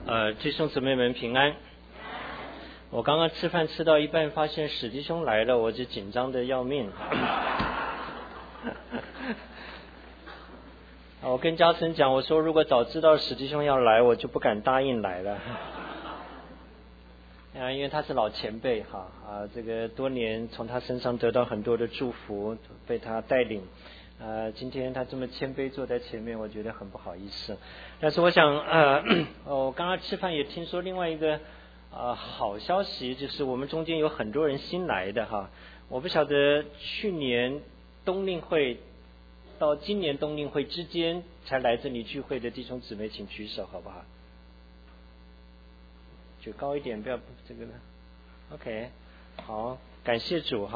弟兄姊妹们平安。我刚刚吃饭吃到一半，发现史弟兄来了，我就紧张的要命。我跟嘉诚讲，我说如果早知道史弟兄要来，我就不敢答应来了。因为他是老前辈这个多年从他身上得到很多的祝福，被他带领。今天他这么谦卑坐在前面，我觉得很不好意思。但是我想，我刚刚吃饭也听说另外一个好消息，就是我们中间有很多人新来的我不晓得去年冬令会到今年冬令会之间才来这里聚会的弟兄姊妹，请举手好不好？举高一点，不要这个呢。OK， 好，感谢主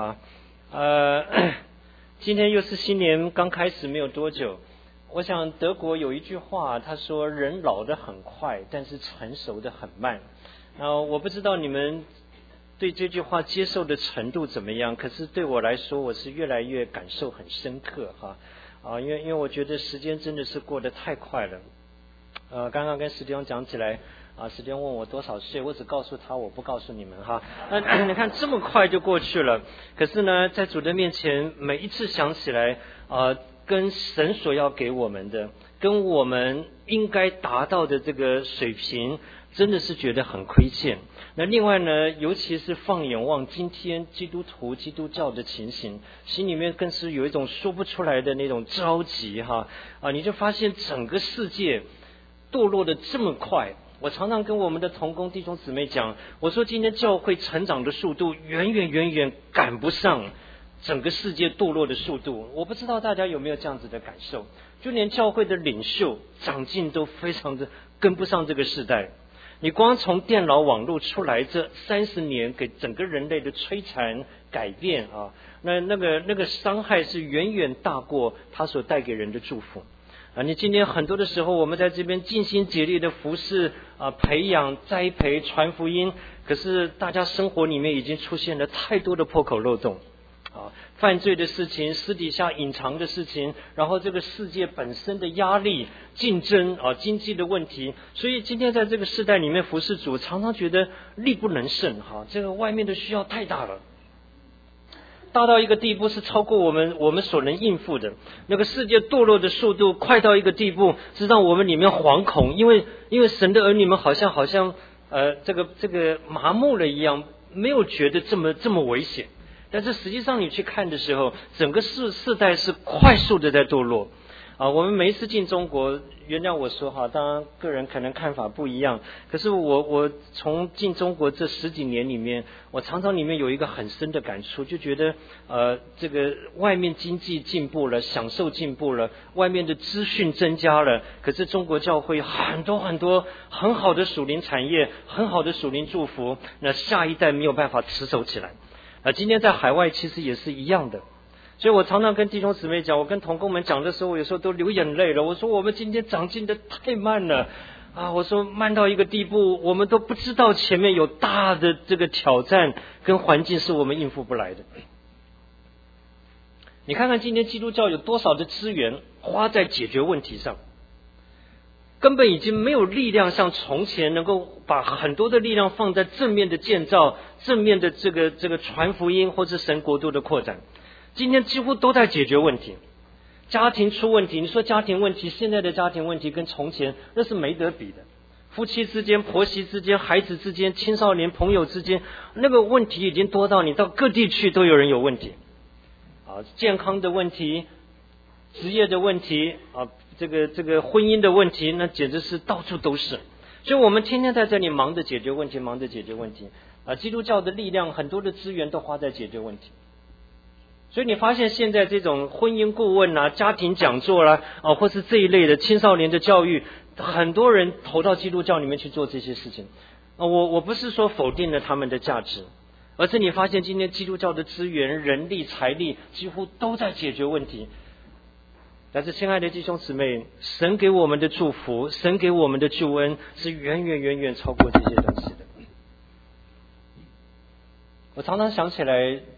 今天又是新年刚开始没有多久，我想德国有一句话，他说人老得很快，但是成熟得很慢。我不知道你们对这句话接受的程度怎么样，可是对我来说，我是越来越感受很深刻因为我觉得时间真的是过得太快了。刚刚跟史弟兄讲起来史弟兄问我多少岁，我只告诉他，我不告诉你们你看这么快就过去了，可是呢，在主的面前，每一次想起来跟神所要给我们的，跟我们应该达到的这个水平，真的是觉得很亏欠。那另外呢，尤其是放眼望今天基督徒基督教的情形，心里面更是有一种说不出来的那种着急你就发现整个世界堕落的这么快。我常常跟我们的同工弟兄姊妹讲，我说今天教会成长的速度远远赶不上整个世界堕落的速度。我不知道大家有没有这样子的感受，就连教会的领袖长进都非常的跟不上这个时代。你光从电脑网络出来这30年给整个人类的摧残改变那个伤害是远远大过它所带给人的祝福你今天很多的时候，我们在这边尽心竭力的服侍培养栽培传福音，可是大家生活里面已经出现了太多的破口漏洞犯罪的事情，私底下隐藏的事情，然后这个世界本身的压力、竞争经济的问题，所以今天在这个世代里面服侍主，常常觉得力不能胜这个外面的需要太大了，大到一个地步是超过我们所能应付的。那个世界堕落的速度快到一个地步，是让我们里面惶恐，因为神的儿女们好像这个麻木了一样，没有觉得这么危险。但是实际上你去看的时候，整个世代是快速的在堕落我们每一次进中国，原谅我说当然个人可能看法不一样，可是我从进中国这10几年里面，我常常里面有一个很深的感触，就觉得这个外面经济进步了，享受进步了，外面的资讯增加了，可是中国教会很多很好的属灵产业，很好的属灵祝福，那下一代没有办法持守起来今天在海外其实也是一样的。所以我常常跟弟兄姊妹讲，我跟同工们讲的时候，我有时候都流眼泪了。我说我们今天长进的太慢了我说慢到一个地步，我们都不知道前面有大的这个挑战跟环境是我们应付不来的。你看看今天基督教有多少的资源花在解决问题上，根本已经没有力量像从前能够把很多的力量放在正面的建造，正面的这个传福音或者神国度的扩展。今天几乎都在解决问题，家庭出问题，你说家庭问题，现在的家庭问题跟从前那是没得比的。夫妻之间、婆媳之间、孩子之间、青少年朋友之间，那个问题已经多到你到各地去都有人有问题健康的问题、职业的问题这个婚姻的问题，那简直是到处都是。所以我们天天在这里忙着解决问题基督教的力量很多的资源都花在解决问题。所以你发现现在这种婚姻顾问家庭讲座或是这一类的青少年的教育，很多人投到基督教里面去做这些事情我不是说否定了他们的价值，而是你发现今天基督教的资源、人力、财力几乎都在解决问题。但是亲爱的弟兄姊妹，神给我们的祝福，神给我们的救恩是远超过这些东西的。我常常想起来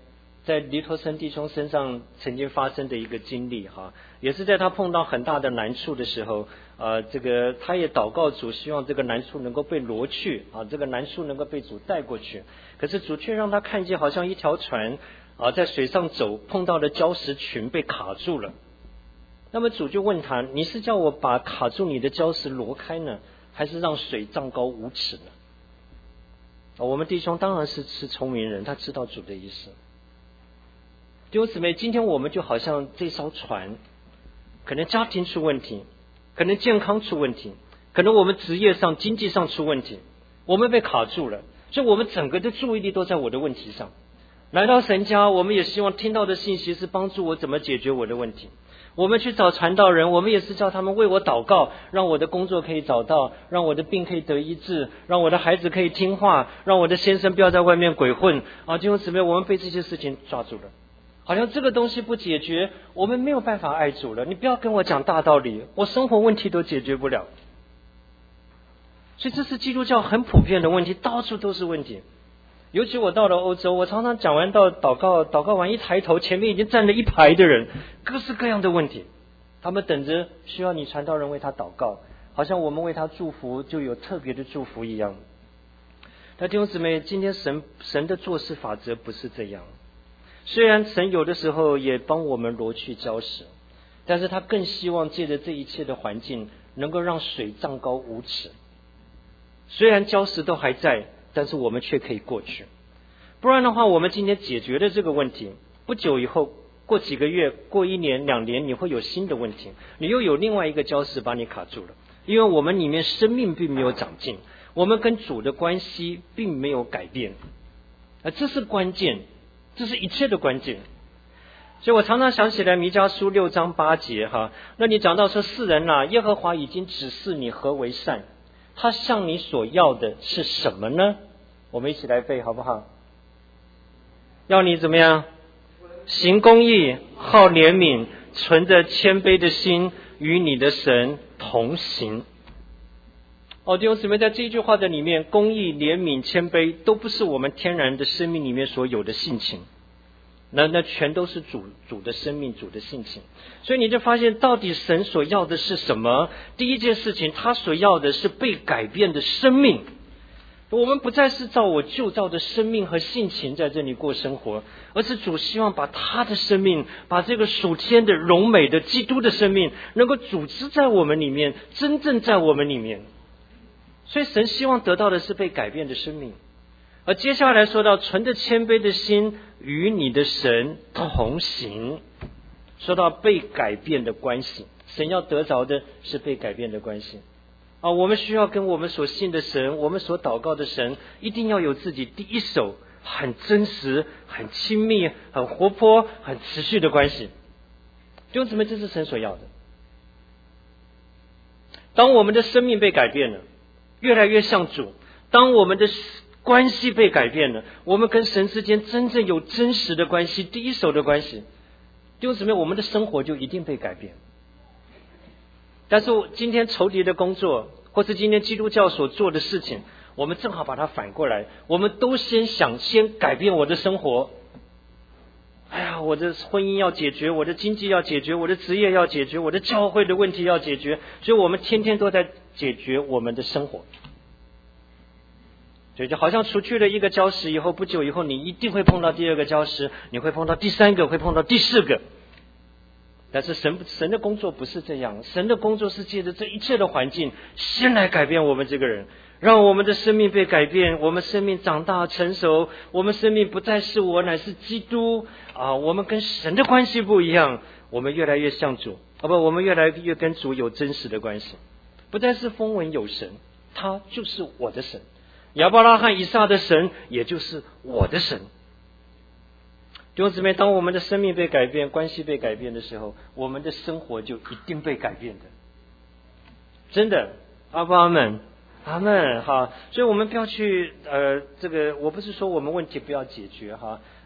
在黎陀生弟兄身上曾经发生的一个经历哈，也是在他碰到很大的难处的时候，他也祷告主，希望这个难处能够被挪去啊，这个难处能够被主带过去。可是主却让他看见，好像一条船在水上走，碰到了礁石群，被卡住了。那么主就问他：你是叫我把卡住你的礁石挪开呢，还是让水涨高5尺呢？我们弟兄当然是聪明人，他知道主的意思。弟兄姊妹，今天我们就好像这艘船，可能家庭出问题，可能健康出问题，可能我们职业上经济上出问题，我们被卡住了，所以我们整个的注意力都在我的问题上。来到神家，我们也希望听到的信息是帮助我怎么解决我的问题。我们去找传道人，我们也是叫他们为我祷告，让我的工作可以找到，让我的病可以得医治，让我的孩子可以听话，让我的先生不要在外面鬼混弟兄姊妹，我们被这些事情抓住了，好像这个东西不解决，我们没有办法爱主了。你不要跟我讲大道理，我生活问题都解决不了。所以这是基督教很普遍的问题，到处都是问题。尤其我到了欧洲，我常常讲完到祷告完一抬头，前面已经站了一排的人，各式各样的问题，他们等着需要你传道人为他祷告，好像我们为他祝福就有特别的祝福一样。那弟兄姊妹，今天神的做事法则不是这样。虽然神有的时候也帮我们挪去礁石，但是他更希望借着这一切的环境，能够让水涨高5尺。虽然礁石都还在，但是我们却可以过去。不然的话，我们今天解决了这个问题，不久以后，过几个月，过1年2年，你会有新的问题，你又有另外一个礁石把你卡住了。因为我们里面生命并没有长进，我们跟主的关系并没有改变，这是关键，这是一切的关键。所以我常常想起来弥迦书6章8节那你讲到说，世人耶和华已经指示你何为善，他向你所要的是什么呢？我们一起来背好不好？要你怎么样？行公义，好怜悯，存着谦卑的心，与你的神同行。弟兄姊妹，在这一句话的里面，公义、怜悯、谦卑都不是我们天然的生命里面所有的性情，那全都是主的生命，主的性情。所以你就发现，到底神所要的是什么？第一件事情，他所要的是被改变的生命。我们不再是照我旧造的生命和性情在这里过生活，而是主希望把他的生命，把这个属天的荣美的基督的生命能够组织在我们里面，真正在我们里面。所以神希望得到的是被改变的生命。而接下来说到存着谦卑的心，与你的神同行，说到被改变的关系，神要得着的是被改变的关系我们需要跟我们所信的神，我们所祷告的神，一定要有自己第一手很真实、很亲密、很活泼、很持续的关系。弟兄姊妹，这是神所要的。当我们的生命被改变了，越来越像主，当我们的关系被改变了，我们跟神之间真正有真实的关系，第一手的关系，弟兄姊妹，我们的生活就一定被改变。但是今天仇敌的工作，或是今天基督教所做的事情，我们正好把它反过来，我们都先改变我的生活。我的婚姻要解决，我的经济要解决，我的职业要解决，我的教会的问题要解决，所以我们天天都在解决我们的生活。所以就好像除去了一个礁石以后，不久以后你一定会碰到第2个礁石，你会碰到第3个，会碰到第4个。但是神的工作不是这样，神的工作是借着这一切的环境，先来改变我们这个人，让我们的生命被改变，我们生命长大成熟，我们生命不再是我，乃是基督我们跟神的关系不一样，我们越来越像主我们越来越跟主有真实的关系，不再是风闻有神，他就是我的神，亚伯拉罕以撒的神也就是我的神。弟兄姊妹，当我们的生命被改变，关系被改变的时候，我们的生活就一定被改变的。真的，阿们，阿们所以我们不要去我不是说我们问题不要解决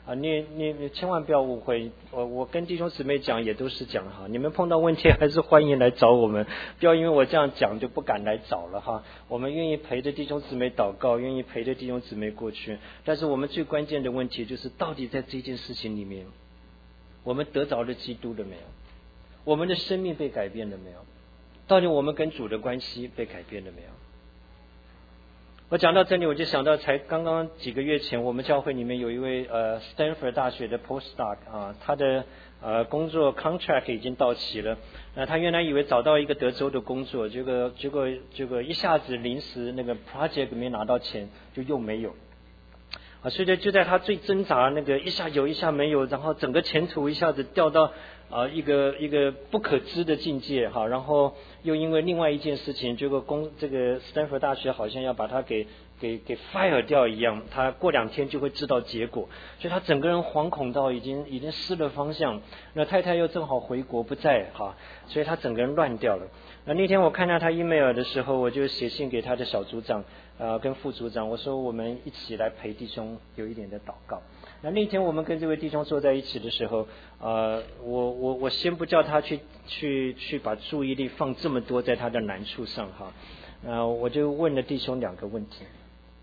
你千万不要误会，我跟弟兄姊妹讲也都是讲哈，你们碰到问题还是欢迎来找我们，不要因为我这样讲就不敢来找了哈。我们愿意陪着弟兄姊妹祷告，愿意陪着弟兄姊妹过去，但是我们最关键的问题就是到底在这件事情里面，我们得着了基督了没有？我们的生命被改变了没有？到底我们跟主的关系被改变了没有？我讲到这里，我就想到才刚刚几个月前，我们教会里面有一位Stanford 大学的 postdoc 他的工作 contract 已经到期了。他原来以为找到一个德州的工作，结果一下子临时那个 project 没拿到钱，就又没有。所以就在他最挣扎那个一下有一下没有，然后整个前途一下子掉到一个不可知的境界哈，然后又因为另外一件事情，结果这个斯坦福大学好像要把他给 fire 掉一样，他过2天就会知道结果，所以他整个人惶恐到已经失了方向。那太太又正好回国不在哈，所以他整个人乱掉了。那天我看到他 email 的时候，我就写信给他的小组长跟副组长，我说我们一起来陪弟兄有一点的祷告。那天我们跟这位弟兄坐在一起的时候，我先不叫他去把注意力放这么多在他的难处上哈，我就问了弟兄2个问题。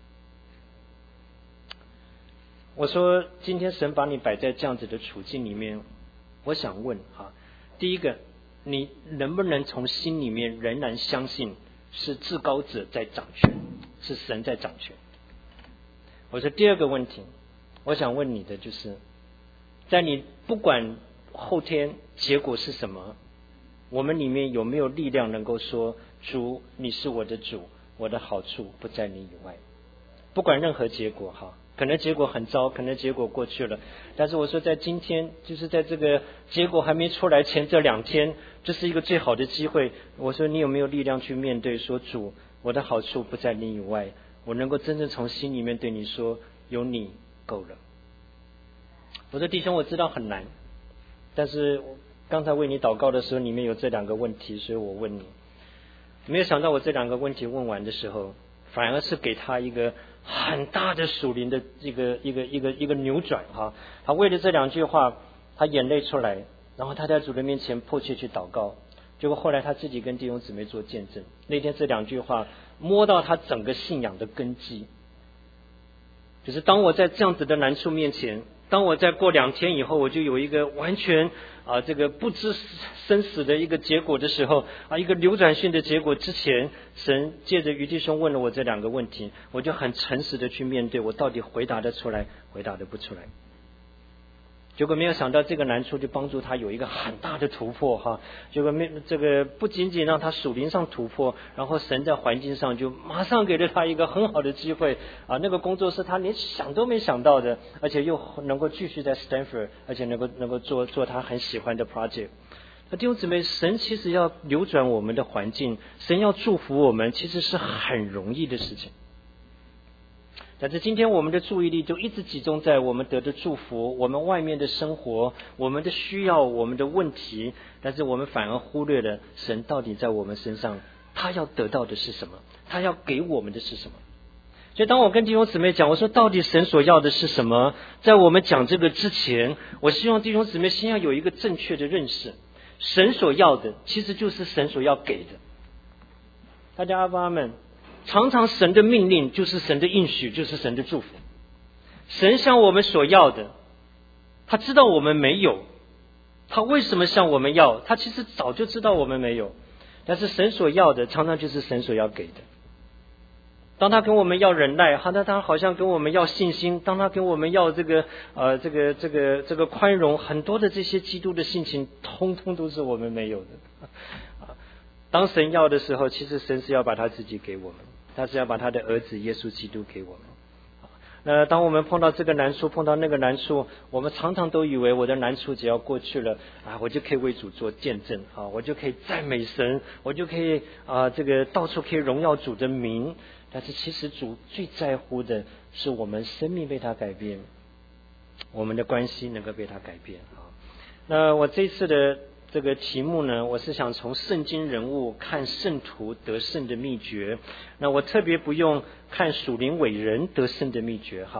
我说今天神把你摆在这样子的处境里面，我想问哈，第一个，你能不能从心里面仍然相信是至高者在掌权，是神在掌权？我说第2个问题，我想问你的就是，在你不管后天结果是什么，我们里面有没有力量能够说，主，你是我的主，我的好处不在你以外。不管任何结果哈，可能结果很糟，可能结果过去了，但是我说在今天，就是在这个结果还没出来前这2天，这是一个最好的机会。我说你有没有力量去面对，说主，我的好处不在你以外，我能够真正从心里面对你说，有你够了。我说弟兄，我知道很难，但是刚才为你祷告的时候，里面有这2个问题，所以我问你。没有想到我这2个问题问完的时候，反而是给他一个很大的属灵的一个扭转哈。他为了这2句话，他眼泪出来，然后他在主的面前迫切去祷告。结果后来他自己跟弟兄姊妹做见证，那天这2句话摸到他整个信仰的根基。就是当我在这样子的难处面前，当我在过2天以后，我就有一个完全这个不知生死的一个结果的时候一个流转性的结果之前，神借着于弟兄问了我这2个问题，我就很诚实的去面对，我到底回答得出来，回答得不出来。结果没有想到这个难处就帮助他有一个很大的突破哈。结果这个不仅仅让他属灵上突破，然后神在环境上就马上给了他一个很好的机会那个工作是他连想都没想到的，而且又能够继续在 Stanford， 而且能够做他很喜欢的 project。那弟兄姊妹，神其实要扭转我们的环境，神要祝福我们，其实是很容易的事情。但是今天我们的注意力就一直集中在我们得的祝福，我们外面的生活，我们的需要，我们的问题，但是我们反而忽略了神到底在我们身上他要得到的是什么，他要给我们的是什么。所以当我跟弟兄姊妹讲，我说到底神所要的是什么，在我们讲这个之前，我希望弟兄姊妹先要有一个正确的认识，神所要的其实就是神所要给的。大家阿爸阿们。常常神的命令就是神的应许，就是神的祝福。神向我们所要的，他知道我们没有，他为什么向我们要？他其实早就知道我们没有，但是神所要的常常就是神所要给的。当他跟我们要忍耐，他好像跟我们要信心；当他跟我们要这个宽容，很多的这些基督的性情，通通都是我们没有的。当神要的时候，其实神是要把他自己给我们，他是要把他的儿子耶稣基督给我们。那当我们碰到这个难处，碰到那个难处，我们常常都以为我的难处只要过去了我就可以为主做见证我就可以赞美神，我就可以这个到处可以荣耀主的名。但是其实主最在乎的是我们生命被他改变，我们的关系能够被他改变那我这次的这个题目呢，我是想从圣经人物看圣徒得胜的秘诀。那我特别不用看属灵伟人得胜的秘诀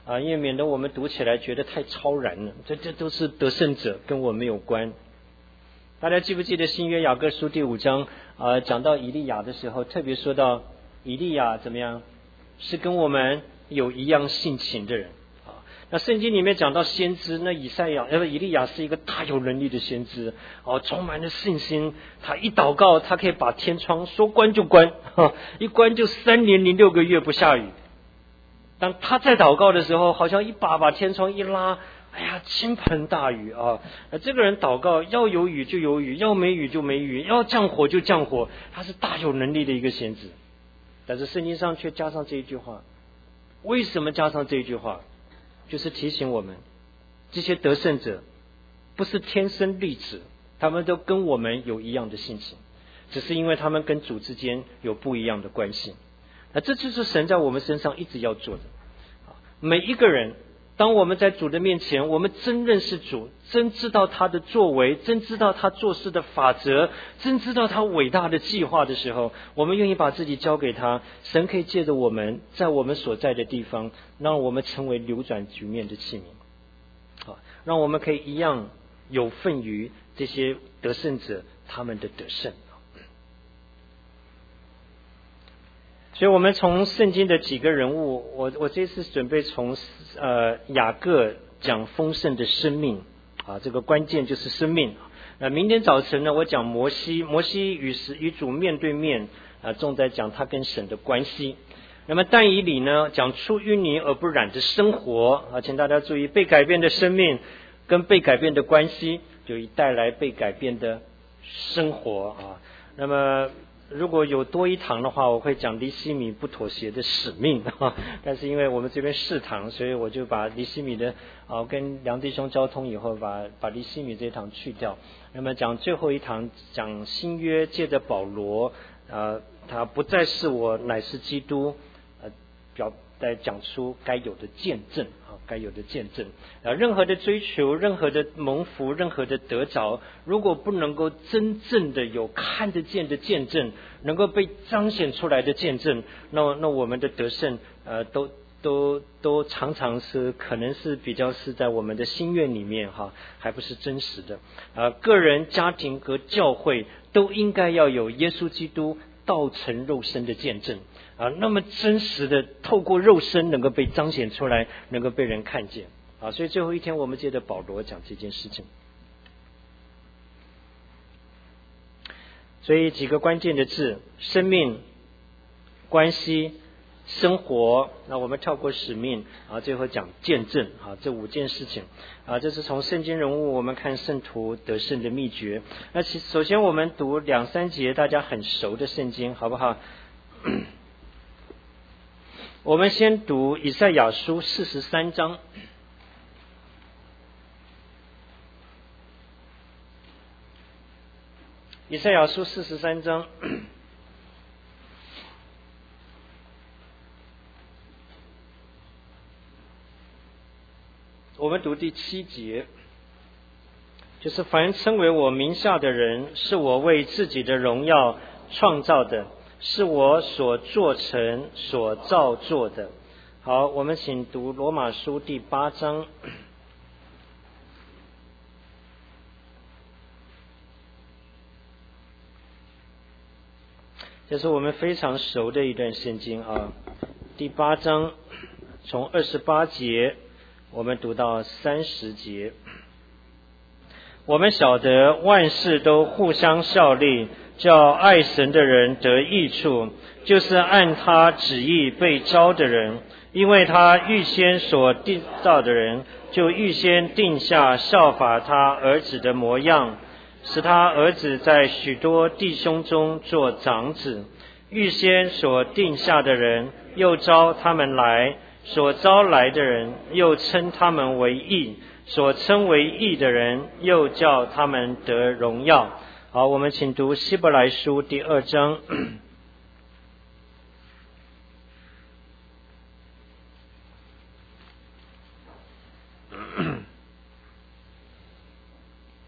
因为免得我们读起来觉得太超然了，这都是得胜者，跟我没有关。大家记不记得新约雅各书第5章讲到以利亚的时候，特别说到以利亚怎么样，是跟我们有一样性情的人。那圣经里面讲到先知，那以利亚是一个大有能力的先知，充满了信心。他一祷告，他可以把天窗说关就关，一关就3年0.6个月不下雨。当他在祷告的时候，好像一把天窗一拉，哎呀，倾盆大雨啊！这个人祷告，要有雨就有雨，要没雨就没雨，要降火就降火，他是大有能力的一个先知。但是圣经上却加上这一句话，为什么加上这一句话？就是提醒我们，这些得胜者不是天生丽质，他们都跟我们有一样的性情，只是因为他们跟主之间有不一样的关系。那这就是神在我们身上一直要做的。每一个人，当我们在主的面前，我们真认识主，真知道他的作为，真知道他做事的法则，真知道他伟大的计划的时候，我们愿意把自己交给他，神可以借着我们在我们所在的地方，让我们成为扭转局面的器皿，让我们可以一样有份于这些得胜者他们的得胜。所以我们从圣经的几个人物，我这次准备从雅各讲丰盛的生命这个关键就是生命。明天早晨呢，我讲摩西与主面对面重在讲他跟神的关系。那么但以理呢，讲出淤泥而不染的生活请大家注意，被改变的生命跟被改变的关系，就带来被改变的生活那么如果有多一堂的话，我会讲尼希米不妥协的使命但是因为我们这边4堂，所以我就把尼希米的跟梁弟兄交通以后，把尼希米这一堂去掉。那么讲最后一堂，讲新约借着保罗他不再是我，乃是基督，来讲出该有的见证该有的见证任何的追求，任何的蒙福，任何的得着，如果不能够真正的有看得见的见证，能够被彰显出来的见证，那我们的得胜都常常是可能是比较是在我们的心愿里面还不是真实的个人、家庭和教会都应该要有耶稣基督道成肉身的见证那么真实的透过肉身能够被彰显出来，能够被人看见所以最后一天我们接着保罗讲这件事情。所以几个关键的字：生命、关系、生活。那我们跳过使命最后讲见证这5件事情这是从圣经人物我们看圣徒得胜的秘诀。那首先我们读2-3节大家很熟的圣经，好不好？我们先读以赛亚书43章。以赛亚书43章我们读第7节，就是凡称为我名下的人，是我为自己的荣耀创造的，是我所做成所造作的。好，我们请读罗马书第8章。这是我们非常熟的一段圣经第8章从28节我们读到30节。我们晓得万事都互相效力，叫爱神的人得益处，就是按他旨意被招的人，因为他预先所定造的人，就预先定下效法他儿子的模样，使他儿子在许多弟兄中做长子。预先所定下的人，又招他们来；所招来的人，又称他们为义；所称为义的人，又叫他们得荣耀。好，我们请读希伯来书第2章。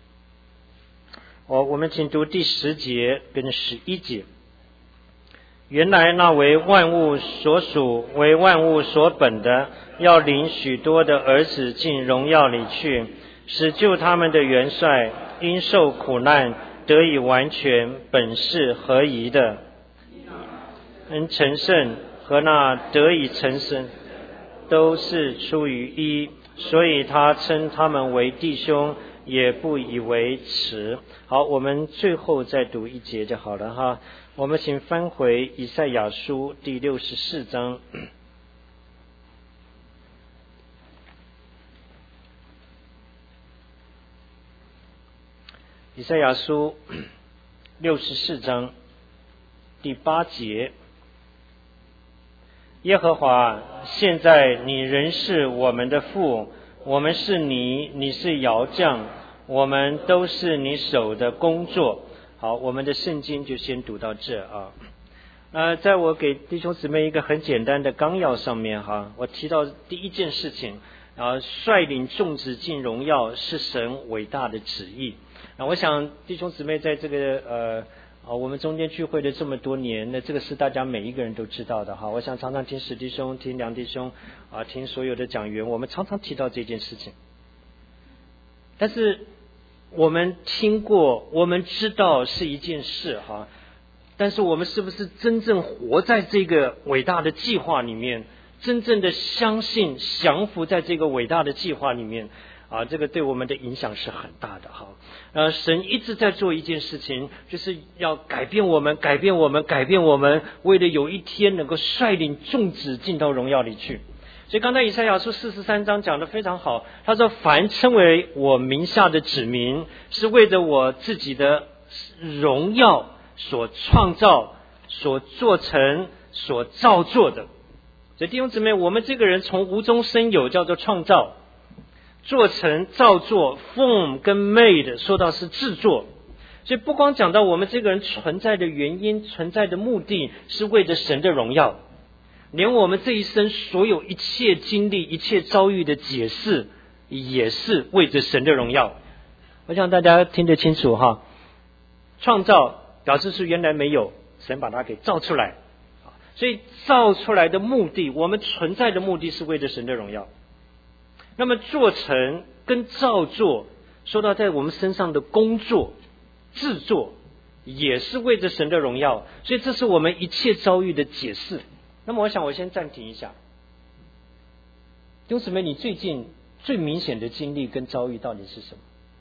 我们请读第10节跟11节。 原来那为万物所属、为万物所本的，要领许多的儿子进荣耀里去，使救他们的元帅因受苦难得以完全，本是合宜的。成圣和那得以成圣都是出于一，所以他称他们为弟兄，也不以为耻。好，我们最后再读一节就好了哈。我们请翻回以赛亚书第64章。以赛亚书64章第8节，耶和华，现在你仍是我们的父，我们是你是窑匠，我们都是你手的工作。好，我们的圣经就先读到这啊。在我给弟兄姊妹一个很简单的纲要上面哈，我提到第一件事情率领众子进荣耀是神伟大的旨意。我想弟兄姊妹在这个我们中间聚会的这么多年，那这个是大家每一个人都知道的哈。我想常常听史弟兄、听梁弟兄听所有的讲员，我们常常提到这件事情。但是我们听过，我们知道是一件事哈，但是我们是不是真正活在这个伟大的计划里面，真正的相信降服在这个伟大的计划里面这个对我们的影响是很大的哈。神一直在做一件事情，就是要改变我们，改变我们，改变我们，为了有一天能够率领众子进到荣耀里去。所以刚才以赛亚书43章讲得非常好，他说凡称为我名下的子民，是为着我自己的荣耀所创造、所做成、所造作的。所以弟兄姊妹，我们这个人从无中生有叫做创造，做成、造作 form 跟 made 说到是制作。所以不光讲到我们这个人存在的原因、存在的目的是为着神的荣耀，连我们这一生所有一切经历、一切遭遇的解释也是为着神的荣耀。我想大家听得清楚哈。创造表示是原来没有，神把它给造出来，所以造出来的目的，我们存在的目的是为着神的荣耀。那么做成跟造作说到在我们身上的工作制作也是为着神的荣耀，所以这是我们一切遭遇的解释。那么我想我先暂停一下。弟兄姊妹，你最近最明显的经历跟遭遇到底是什么？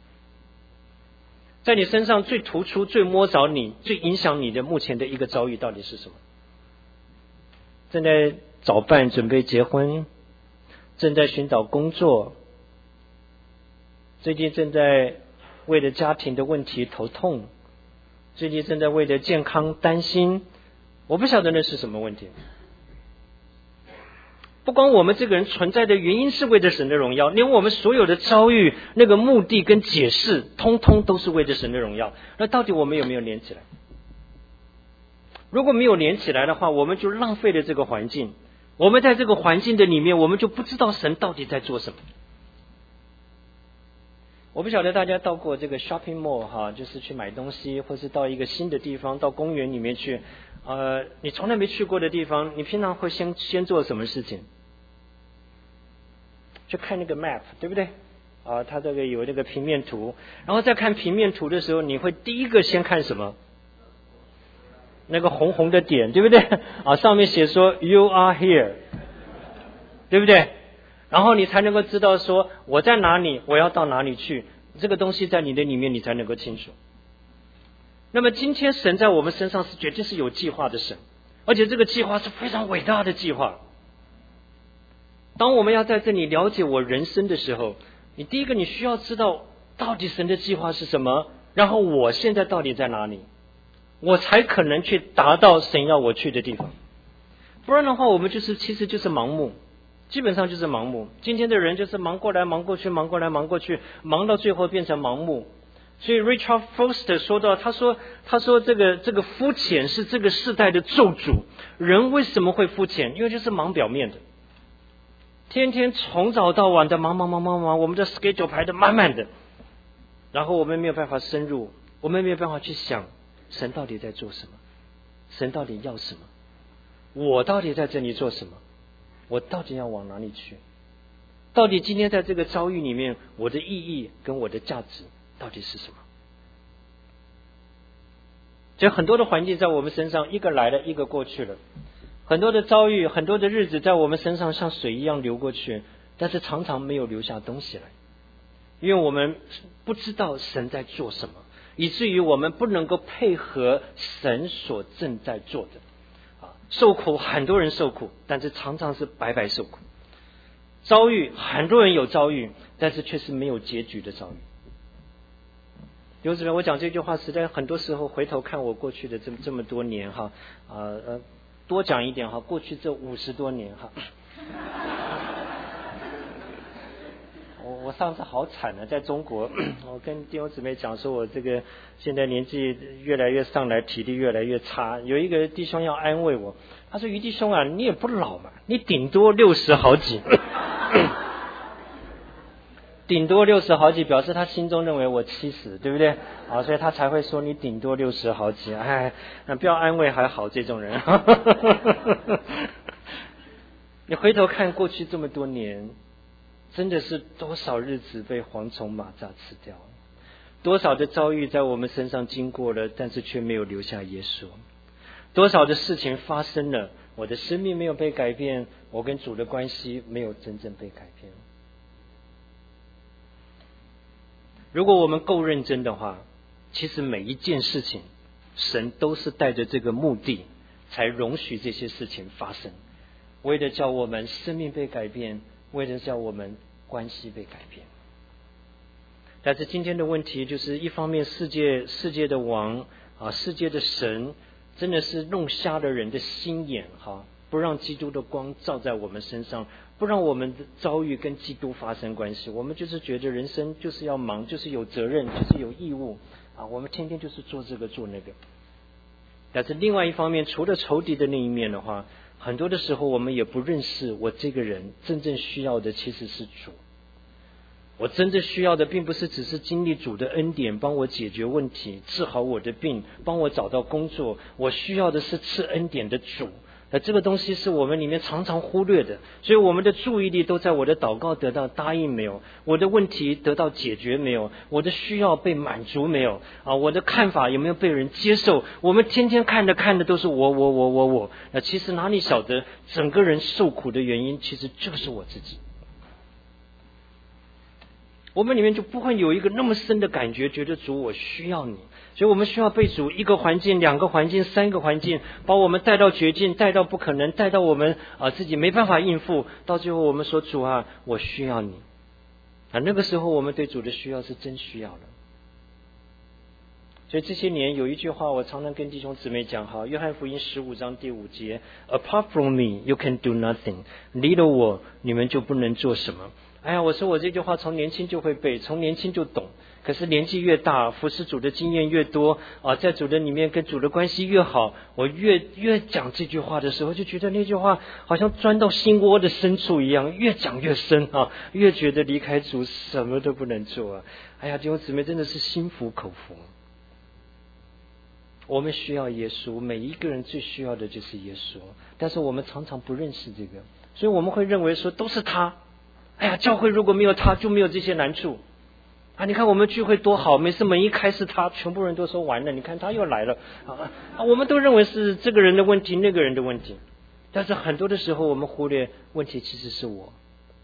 在你身上最突出、最摸着你、最影响你的目前的一个遭遇到底是什么？正在早办准备结婚，正在寻找工作，最近正在为了家庭的问题头痛，最近正在为了健康担心，我不晓得那是什么问题。不光我们这个人存在的原因是为着神的荣耀，连我们所有的遭遇那个目的跟解释通通都是为着神的荣耀。那到底我们有没有连起来？如果没有连起来的话，我们就浪费了这个环境，我们在这个环境的里面，我们就不知道神到底在做什么。我不晓得大家到过这个 shopping mall 哈，就是去买东西，或是到一个新的地方，到公园里面去你从来没去过的地方，你平常会先做什么事情？去看那个 map， 对不对？它这个有那个平面图，然后再看平面图的时候，你会第一个先看什么？那个红红的点，对不对？上面写说 You are here， 对不对？然后你才能够知道说我在哪里，我要到哪里去，这个东西在你的里面你才能够清楚。那么今天神在我们身上是绝对是有计划的神，而且这个计划是非常伟大的计划。当我们要在这里了解我人生的时候，你第一个你需要知道到底神的计划是什么，然后我现在到底在哪里，我才可能去达到神要我去的地方。不然的话我们其实就是盲目，基本上就是盲目。今天的人就是忙过来忙过去，忙过来忙过去，忙到最后变成盲目。所以 Richard Foster 说到，他说这个肤浅是这个世代的咒诅。人为什么会肤浅？因为就是忙表面的，天天从早到晚的忙，我们的 schedule 排得满满的，然后我们没有办法深入，我们没有办法去想神到底在做什么，神到底要什么。 我到底在这里做什么？我到底要往哪里去？到底今天在这个遭遇里面，我的意义跟我的价值到底是什么？所以很多的环境在我们身上，一个来了，一个过去了。很多的遭遇，很多的日子在我们身上像水一样流过去，但是常常没有留下东西来，因为我们不知道神在做什么，以至于我们不能够配合神所正在做的。受苦，很多人受苦，但是常常是白白受苦。遭遇，很多人有遭遇，但是却是没有结局的遭遇。有姊妹，我讲这句话实在很多时候回头看我过去的这么多年哈，多讲一点哈，过去这50多年哈。我上次好惨啊，在中国，我跟弟兄姊妹讲说，我这个现在年纪越来越上来，体力越来越差。有一个弟兄要安慰我，他说：“于弟兄啊，你也不老嘛，你顶多60好几。”顶多60好几，表示他心中认为我70，对不对？所以他才会说你顶多60好几。那不要安慰还好这种人。你回头看过去这么多年，真的是多少日子被蝗虫蚂蚱吃掉，多少的遭遇在我们身上经过了，但是却没有留下耶稣。多少的事情发生了，我的生命没有被改变，我跟主的关系没有真正被改变。如果我们够认真的话，其实每一件事情神都是带着这个目的才容许这些事情发生，为了叫我们生命被改变，为了叫我们关系被改变。但是今天的问题就是，一方面世界的王世界的神真的是弄瞎了人的心眼不让基督的光照在我们身上，不让我们的遭遇跟基督发生关系。我们就是觉得人生就是要忙，就是有责任，就是有义务我们天天就是做这个做那个。但是另外一方面，除了仇敌的那一面的话，很多的时候我们也不认识我这个人真正需要的其实是主。我真正需要的并不是只是经历主的恩典帮我解决问题，治好我的病，帮我找到工作，我需要的是赐恩典的主。这个东西是我们里面常常忽略的，所以我们的注意力都在我的祷告得到答应没有，我的问题得到解决没有，我的需要被满足没有我的看法有没有被人接受。我们天天看的都是我，那其实哪里晓得整个人受苦的原因其实就是我自己。我们里面就不会有一个那么深的感觉，觉得主我需要你，所以我们需要被主一个环境、2个环境、3个环境把我们带到绝境，带到不可能，带到我们自己没办法应付，到最后我们说主我需要你那个时候我们对主的需要是真需要了。所以这些年有一句话我常常跟弟兄姊妹讲约翰福音15章第5节 Apart from me you can do nothing， 离了我你们就不能做什么。我说我这句话从年轻就会背，从年轻就懂，可是年纪越大，服侍主的经验越多在主的里面跟主的关系越好，我越讲这句话的时候，就觉得那句话好像钻到心窝的深处一样，越讲越深越觉得离开主什么都不能做弟兄姊妹真的是心服口服。我们需要耶稣，每一个人最需要的就是耶稣，但是我们常常不认识这个，所以我们会认为说都是他。教会如果没有他就没有这些难处你看我们聚会多好，每次门一开是他，全部人都说完了，你看他又来了我们都认为是这个人的问题，那个人的问题，但是很多的时候我们忽略问题其实是我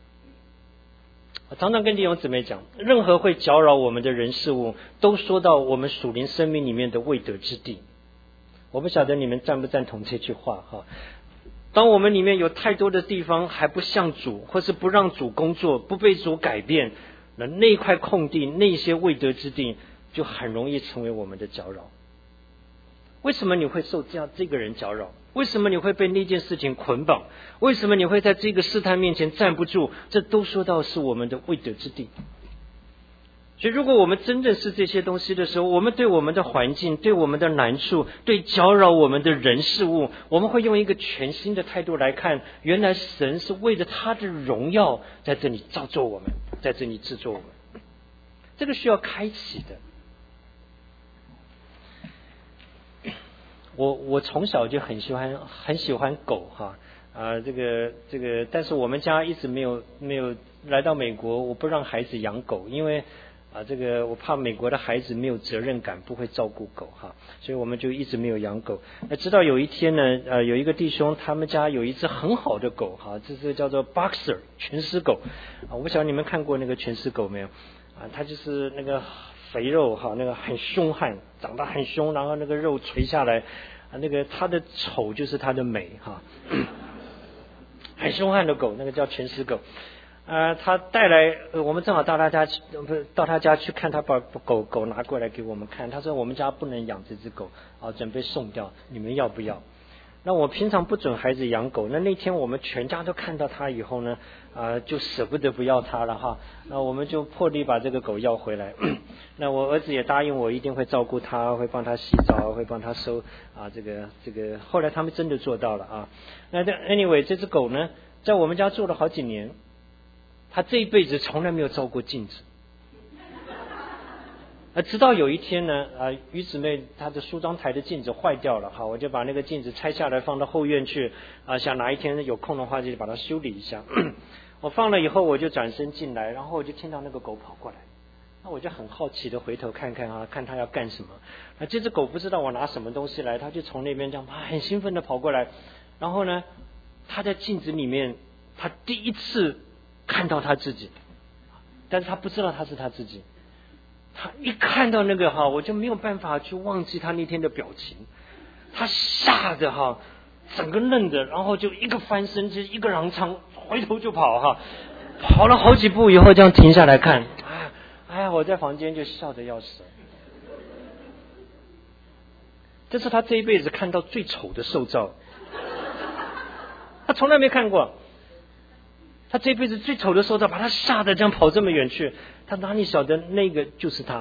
常常跟弟兄姊妹讲，任何会搅扰我们的人事物都说到我们属灵生命里面的未得之地。我不晓得你们赞不赞同这句话当我们里面有太多的地方还不像主，或是不让主工作，不被主改变，那一块空地，那些未得之地就很容易成为我们的搅扰。为什么你会受这个人搅扰？为什么你会被那件事情捆绑？为什么你会在这个试探面前站不住？这都说到是我们的未得之地。所以如果我们真正是这些东西的时候，我们对我们的环境，对我们的难处，对搅扰我们的人事物，我们会用一个全新的态度来看，原来神是为了他的荣耀在这里造就我们，在这里制作我们。这个需要开启的。 我从小就很喜欢狗哈这个，但是我们家一直没有来到美国，我不让孩子养狗，因为这个我怕美国的孩子没有责任感，不会照顾狗哈，所以我们就一直没有养狗。那直到有一天呢，有一个弟兄他们家有一只很好的狗哈，这是叫做 Boxer 全狮狗我不晓得你们看过那个全狮狗没有它就是那个肥肉哈，那个很凶悍，长得很凶，然后那个肉垂下来那个它的丑就是它的美哈，很凶悍的狗，那个叫全狮狗。他带来我们正好到他家去看，他把狗拿过来给我们看，他说我们家不能养这只狗准备送掉，你们要不要？那我平常不准孩子养狗，那天我们全家都看到他以后呢就舍不得不要他了哈，那我们就破例把这个狗要回来那我儿子也答应我一定会照顾他，会帮他洗澡，会帮他收这个后来他们真的做到了那 anyway 这只狗呢在我们家住了好几年，他这一辈子从来没有照过镜子直到有一天呢于姊妹她的梳妆台的镜子坏掉了我就把那个镜子拆下来放到后院去想哪一天有空的话就把它修理一下我放了以后我就转身进来，然后我就听到那个狗跑过来，那我就很好奇的回头看看看它要干什么。那这只狗不知道我拿什么东西来，它就从那边这样很兴奋的跑过来，然后呢它在镜子里面它第一次看到他自己，但是他不知道他是他自己。他一看到那个我就没有办法去忘记他那天的表情，他吓得整个愣的，然后就一个翻身，就一个踉跄，回头就跑跑了好几步以后这样停下来看，我在房间就笑得要死。这是他这一辈子看到最丑的兽照，他从来没看过。他这辈子最丑的兽照把他吓得这样跑这么远去，他哪里晓得那个就是他。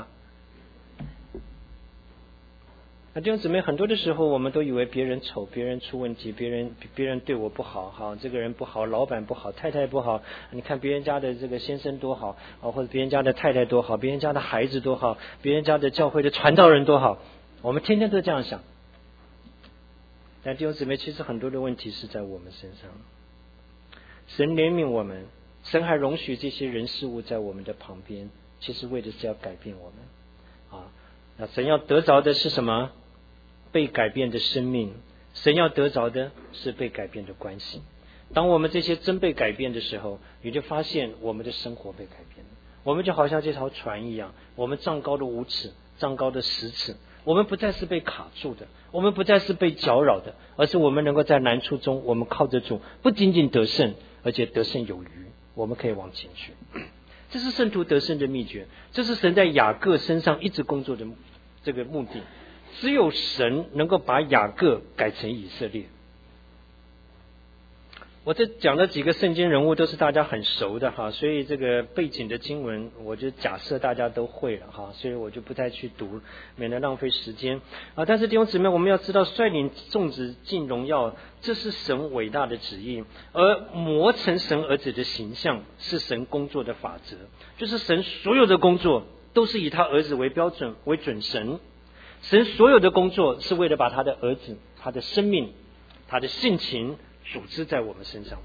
弟兄姊妹，很多的时候我们都以为别人丑，别人出问题，别人对我不好这个人不好，老板不好，太太不好，你看别人家的这个先生多好或者别人家的太太多好，别人家的孩子多好，别人家的教会的传道人多好，我们天天都这样想。但弟兄姊妹，其实很多的问题是在我们身上。神怜悯我们，神还容许这些人事物在我们的旁边，其实为的是要改变我们那神要得着的是什么？被改变的生命。神要得着的是被改变的关系。当我们这些真被改变的时候，你就发现我们的生活被改变了。我们就好像这条船一样，我们丈高的5尺，丈高的10尺，我们不再是被卡住的，我们不再是被搅扰的，而是我们能够在难处中，我们靠着主不仅仅得胜，而且得胜有余，我们可以往前去。这是圣徒得胜的秘诀，这是神在雅各身上一直工作的这个目的。只有神能够把雅各改成以色列。我这讲的几个圣经人物都是大家很熟的所以这个背景的经文我就假设大家都会了所以我就不再去读，免得浪费时间但是弟兄姊妹，我们要知道率领众子进荣耀，这是神伟大的旨意，而磨成神儿子的形象是神工作的法则，就是神所有的工作都是以他儿子为标准为准绳，神所有的工作是为了把他的儿子，他的生命，他的性情组织在我们身上。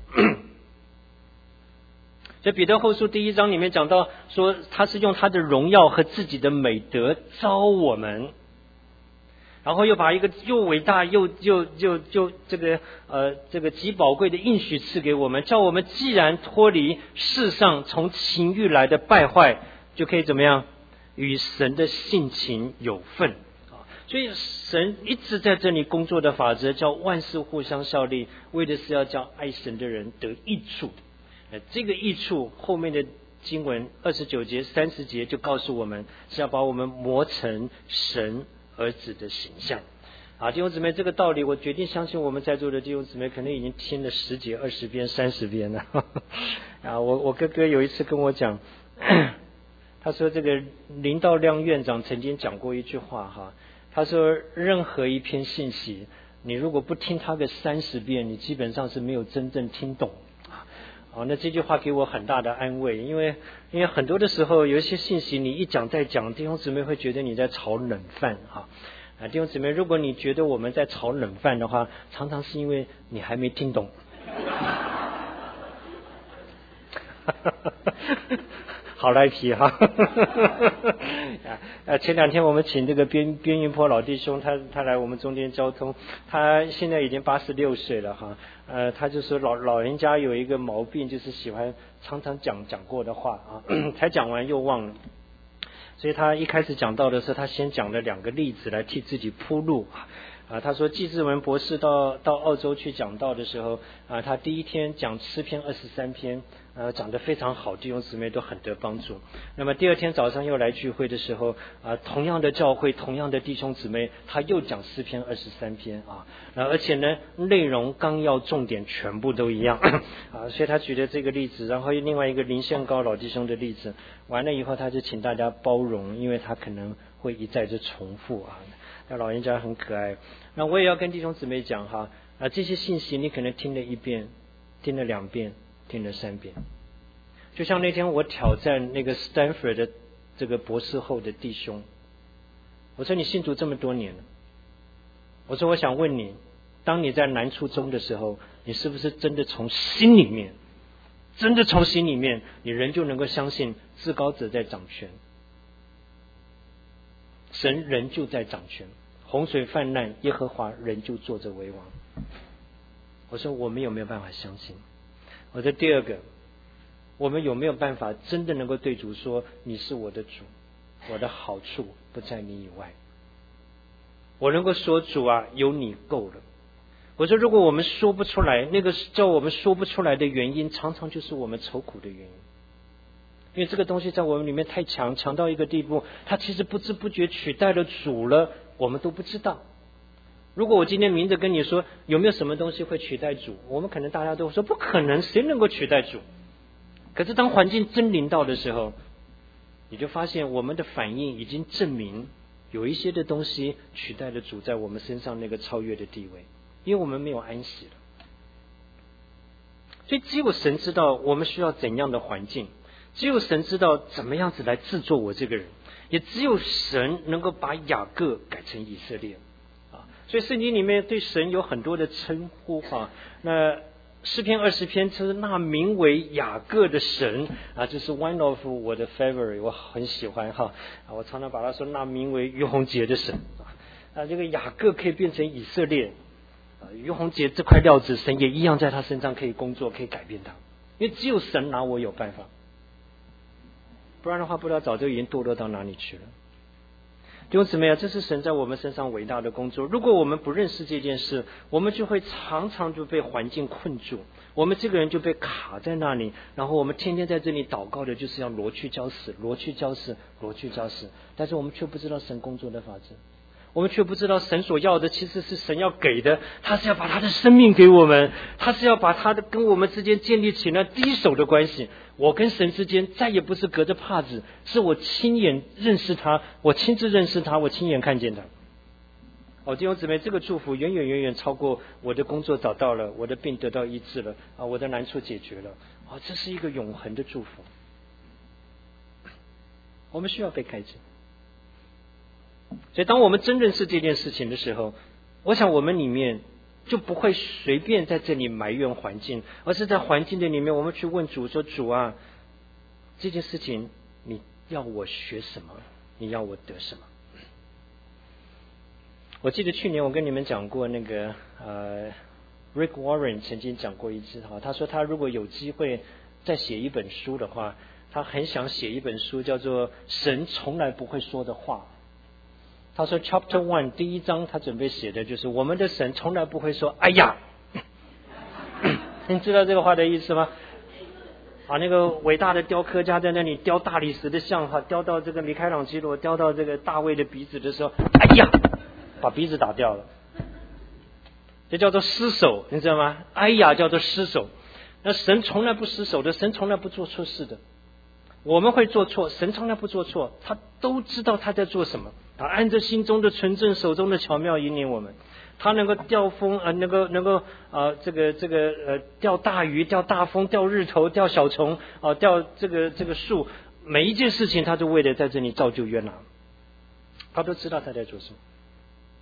所以彼得后书第1章里面讲到说，他是用他的荣耀和自己的美德招我们，然后又把一个又伟大又这个极宝贵的应许赐给我们，叫我们既然脱离世上从情欲来的败坏，就可以怎么样？与神的性情有份。所以神一直在这里工作的法则叫万事互相效力，为的是要叫爱神的人得益处。这个益处后面的经文29节30节就告诉我们，是要把我们磨成神儿子的形象。弟兄姊妹，这个道理我决定相信我们在座的弟兄姊妹可能已经听了10节20遍30遍了我哥哥有一次跟我讲他说这个林道亮院长曾经讲过一句话他说任何一篇信息你如果不听他个30遍，你基本上是没有真正听懂那这句话给我很大的安慰，因为很多的时候有一些信息你一讲再讲，弟兄姊妹会觉得你在炒冷饭弟兄姊妹，如果你觉得我们在炒冷饭的话，常常是因为你还没听懂。好赖皮哈！前2天我们请这个边云坡老弟兄，他来我们中间交通，他现在已经86岁了哈。他就说老人家有一个毛病，就是喜欢常常讲过的话啊，才讲完又忘了。所以他一开始讲到的时候，他先讲了2个例子来替自己铺路啊。他说季志文博士到澳洲去讲道的时候啊，他第一天讲诗篇23篇，讲得非常好，弟兄姊妹都很得帮助。那么第2天早上又来聚会的时候啊，同样的教会，同样的弟兄姊妹，他又讲诗篇23篇啊，而且呢内容纲要重点全部都一样啊，所以他举的这个例子，然后另外一个林宪高老弟兄的例子，完了以后他就请大家包容，因为他可能会一再的重复啊。那老人家很可爱，那我也要跟弟兄姊妹讲哈这些信息你可能听了1遍，听了2遍，听了3遍。就像那天我挑战那个 Stanford 的这个博士后的弟兄，我说你信主这么多年了，我说我想问你，当你在难处中的时候，你是不是真的从心里面，你人就能够相信至高者在掌权，神人就在掌权，洪水泛滥，耶和华人就坐着为王。我说我们有没有办法相信？我说第2个，我们有没有办法真的能够对主说，你是我的主，我的好处不在你以外。我能够说主啊，有你够了。我说如果我们说不出来，那个叫我们说不出来的原因，常常就是我们愁苦的原因。因为这个东西在我们里面太强到一个地步，它其实不知不觉取代了主了，我们都不知道。如果我今天明着跟你说有没有什么东西会取代主，我们可能大家都说不可能，谁能够取代主？可是当环境真临到的时候，你就发现我们的反应已经证明有一些的东西取代了主在我们身上那个超越的地位，因为我们没有安息了。所以只有神知道我们需要怎样的环境，只有神知道怎么样子来制作我这个人，也只有神能够把雅各改成以色列啊。所以圣经里面对神有很多的称呼啊。那诗篇20篇就是那名为雅各的神啊，这是 one of 我的 favorite， 我很喜欢哈。我常常把它说那名为于洪杰的神啊，这个雅各可以变成以色列啊，于洪杰这块料子，神也一样在他身上可以工作，可以改变他，因为只有神拿我有办法。不然的话，不知道早就已经堕落到哪里去了。弟兄姊妹啊，这是神在我们身上伟大的工作。如果我们不认识这件事，我们就会常常就被环境困住，我们这个人就被卡在那里，然后我们天天在这里祷告的就是要罗去浇死，罗去浇死，罗去浇死，但是我们却不知道神工作的法则，我们却不知道神所要的其实是神要给的，他是要把他的生命给我们，他是要把他的跟我们之间建立起那第一手的关系。我跟神之间再也不是隔着帕子，是我亲眼认识他，我亲自认识他，我亲眼看见他。弟兄姊妹，这个祝福远远超过我的工作找到了，我的病得到医治了啊，我的难处解决了啊，这是一个永恒的祝福。我们需要被开启。所以当我们真认识这件事情的时候，我想我们里面就不会随便在这里埋怨环境，而是在环境的里面我们去问主说，主啊，这件事情你要我学什么，你要我得什么。我记得去年我跟你们讲过那个Rick Warren 曾经讲过一次哈，他说他如果有机会再写一本书的话，他很想写一本书叫做神从来不会说的话。他说 Chapter 1第1章他准备写的就是我们的神从来不会说哎呀你知道这个话的意思吗？那个伟大的雕刻家在那里雕大理石的像哈，雕到这个米开朗基罗雕到这个大卫的鼻子的时候，哎呀把鼻子打掉了，这叫做失手，你知道吗？哎呀叫做失手。那神从来不失手的，神从来不做错事的。我们会做错，神从来不做错，他都知道他在做什么，他按着心中的纯正，手中的巧妙引领我们。他能够调风能够钓大鱼，钓大风，钓日头，钓小虫钓这个树，每一件事情他都为了在这里造就约拿，他都知道他在做什么。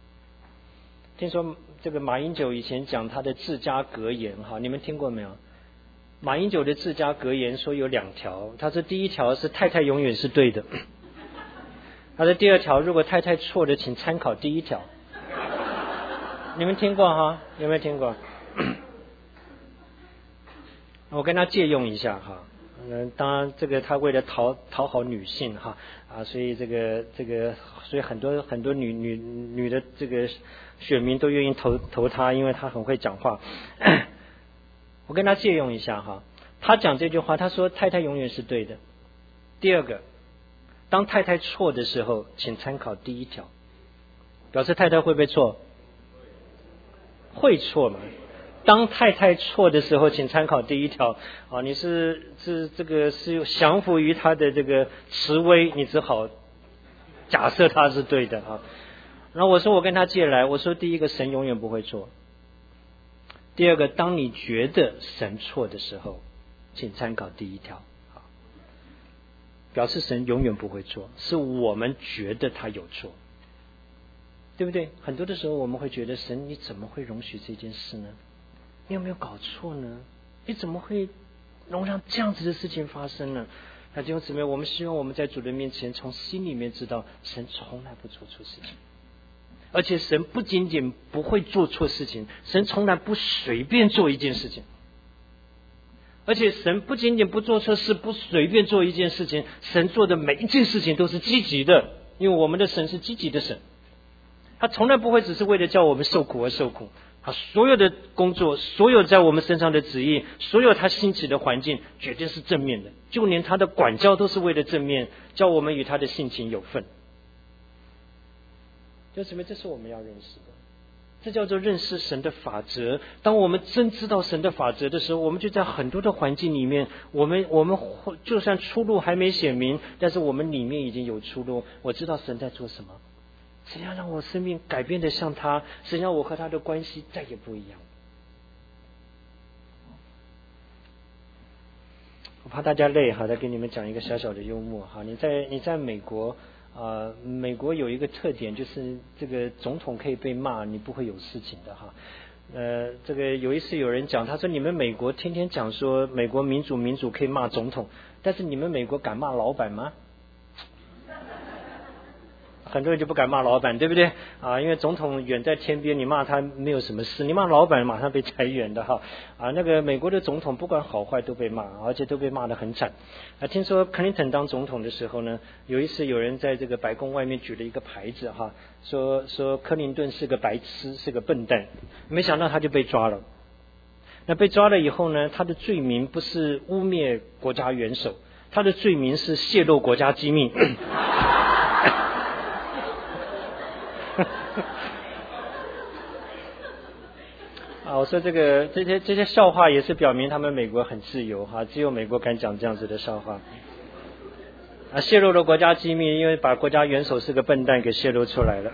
听说这个马英九以前讲他的治家格言哈，你们听过没有？马英九的治家格言说有2条，他说第1条是太太永远是对的，他的第2条如果太太错的，请参考第1条。你们听过哈？有没有听过？我跟他借用一下哈。当然这个他为了讨好女性哈所以这个所以很多女的这个选民都愿意投他，因为他很会讲话。我跟他借用一下哈，他讲这句话，他说太太永远是对的。第2个，当太太错的时候，请参考第1条，表示太太会不会错？会错嘛？当太太错的时候，请参考第1条啊！你是降服于他的这个慈威，你只好假设他是对的啊。然后我说我跟他借来，我说第1个神永远不会错，第2个当你觉得神错的时候，请参考第1条啊，表示神永远不会错，是我们觉得他有错，对不对？很多的时候我们会觉得神你怎么会容许这件事呢？你有没有搞错呢？你怎么会容让这样子的事情发生呢？那弟兄姊妹，我们希望我们在主的面前从心里面知道，神从来不做错事情，而且神不仅仅不会做错事情，神从来不随便做一件事情，而且神不仅仅不做错事，不随便做一件事情，神做的每一件事情都是积极的，因为我们的神是积极的神，他从来不会只是为了叫我们受苦而受苦，他所有的工作，所有在我们身上的旨意，所有他兴起的环境，绝对是正面的，就连他的管教都是为了正面，叫我们与他的性情有份。弟兄姊妹，这是我们要认识的，这叫做认识神的法则。当我们真知道神的法则的时候，我们就在很多的环境里面，我们就算出路还没显明，但是我们里面已经有出路。我知道神在做什么，神要让我生命改变的像他，神要我和他的关系再也不一样。我怕大家累哈，再给你们讲一个小小的幽默哈。你在美国美国有一个特点，就是这个总统可以被骂，你不会有事情的哈。这个有一次有人讲，他说你们美国天天讲说美国民主可以骂总统，但是你们美国敢骂老板吗？很多人就不敢骂老板，对不对因为总统远在天边，你骂他没有什么事，你骂老板马上被裁员的哈那个美国的总统不管好坏都被骂，而且都被骂得很惨听说克林顿当总统的时候呢，有一次有人在这个白宫外面举了一个牌子哈，说克林顿是个白痴，是个笨蛋，没想到他就被抓了。那被抓了以后呢，他的罪名不是污蔑国家元首，他的罪名是泄露国家机密我说这些笑话也是表明他们美国很自由哈，只有美国敢讲这样子的笑话泄露了国家机密，因为把国家元首是个笨蛋给泄露出来了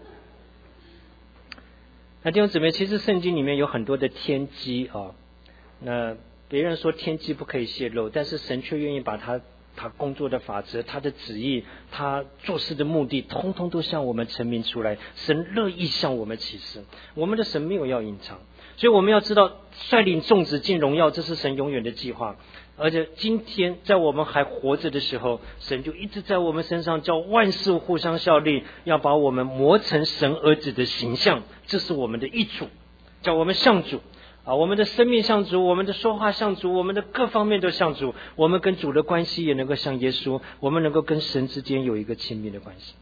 那弟兄姊妹，其实圣经里面有很多的天机那别人说天机不可以泄露，但是神却愿意把他工作的法则，他的旨意，他做事的目的，通通都向我们陈明出来。神乐意向我们启示，我们的神没有要隐藏，所以我们要知道率领众子进荣耀，这是神永远的计划。而且今天在我们还活着的时候，神就一直在我们身上叫万事互相效力，要把我们磨成神儿子的形象，这是我们的益处，叫我们像主我们的生命像主，我们的说话像主，我们的各方面都像主，我们跟主的关系也能够像耶稣，我们能够跟神之间有一个亲密的关系。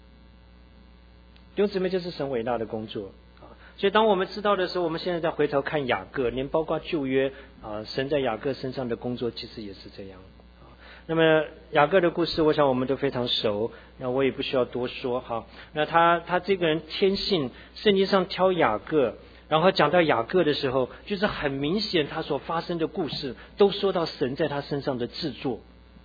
弟兄姊妹，这是神伟大的工作所以当我们知道的时候，我们现在再回头看雅各，连包括旧约神在雅各身上的工作其实也是这样那么雅各的故事我想我们都非常熟，那我也不需要多说那他这个人天性，圣经上挑雅各，然后讲到雅各的时候，就是很明显他所发生的故事都说到神在他身上的制作。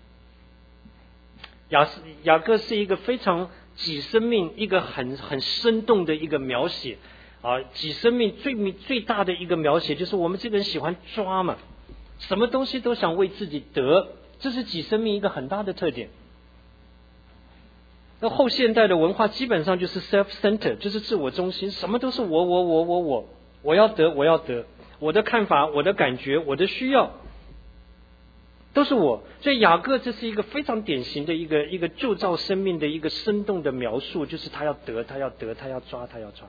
雅各是一个非常己生命一个很生动的一个描写己生命最大的一个描写，就是我们这个人喜欢抓嘛，什么东西都想为自己得，这是己生命一个很大的特点。 那后现代的文化基本上就是 self-center， 就是自我中心，什么都是我要得，我的看法，我的感觉，我的需要，都是我。所以雅各这是一个非常典型的一个铸造生命的一个生动的描述，就是他要得，他要抓。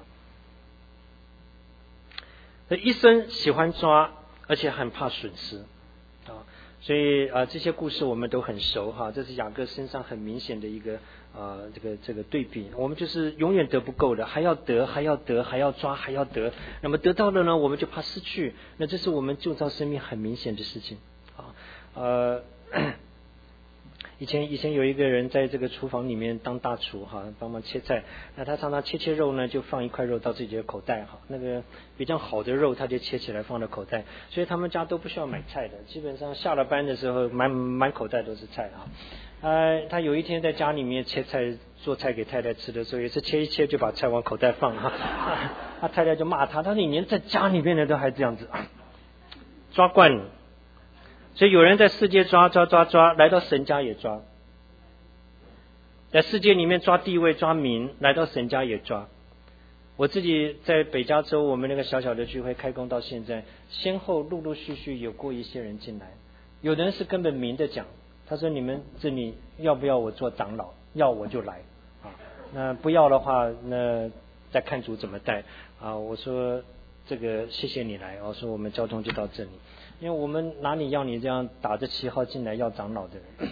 他一生喜欢抓，而且很怕损失啊。所以这些故事我们都很熟哈，这是雅各身上很明显的一个这个对比。我们就是永远得不够的，还要得，还要抓，还要得。那么得到了呢，我们就怕失去。那这是我们铸造生命很明显的事情啊。以前有一个人在这个厨房里面当大厨哈，帮忙切菜。那他常常切肉呢，就放一块肉到自己的口袋哈。那个比较好的肉，他就切起来放到口袋。所以他们家都不需要买菜的，基本上下了班的时候满口袋都是菜哈。他有一天在家里面切菜做菜给太太吃的时候，也是切一切就把菜往口袋放哈。他太太就骂他，他说你连在家里面的都还这样子，抓惯了。所以有人在世界抓，来到神家也抓，在世界里面抓地位抓名，来到神家也抓。我自己在北加州，我们那个小小的聚会开工到现在，先后陆陆续续有过一些人进来，有人是根本明的讲，他说你们这里要不要我做长老？要我就来啊，那不要的话，那再看主怎么带啊。我说这个谢谢你来，我说我们交通就到这里。因为我们哪里要你这样打着旗号进来要长老的人，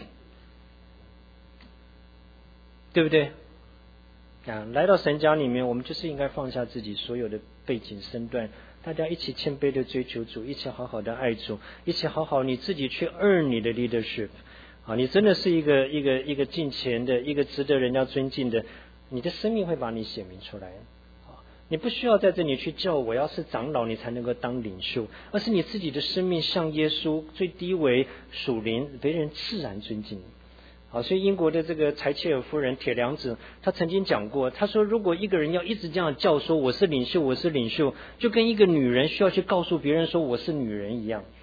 对不对？来到神家里面，我们就是应该放下自己所有的背景身段，大家一起谦卑的追求主，一起好好的爱主，一起好好你自己去earn你的 leadership 啊！你真的是一个敬虔的，一个值得人家尊敬的，你的生命会把你显明出来。你不需要在这里去叫我要是长老你才能够当领袖，而是你自己的生命像耶稣最低微属灵，别人自然尊敬你。好，所以英国的这个柴切尔夫人铁娘子，她曾经讲过，她说如果一个人要一直这样叫说我是领袖，就跟一个女人需要去告诉别人说我是女人一样。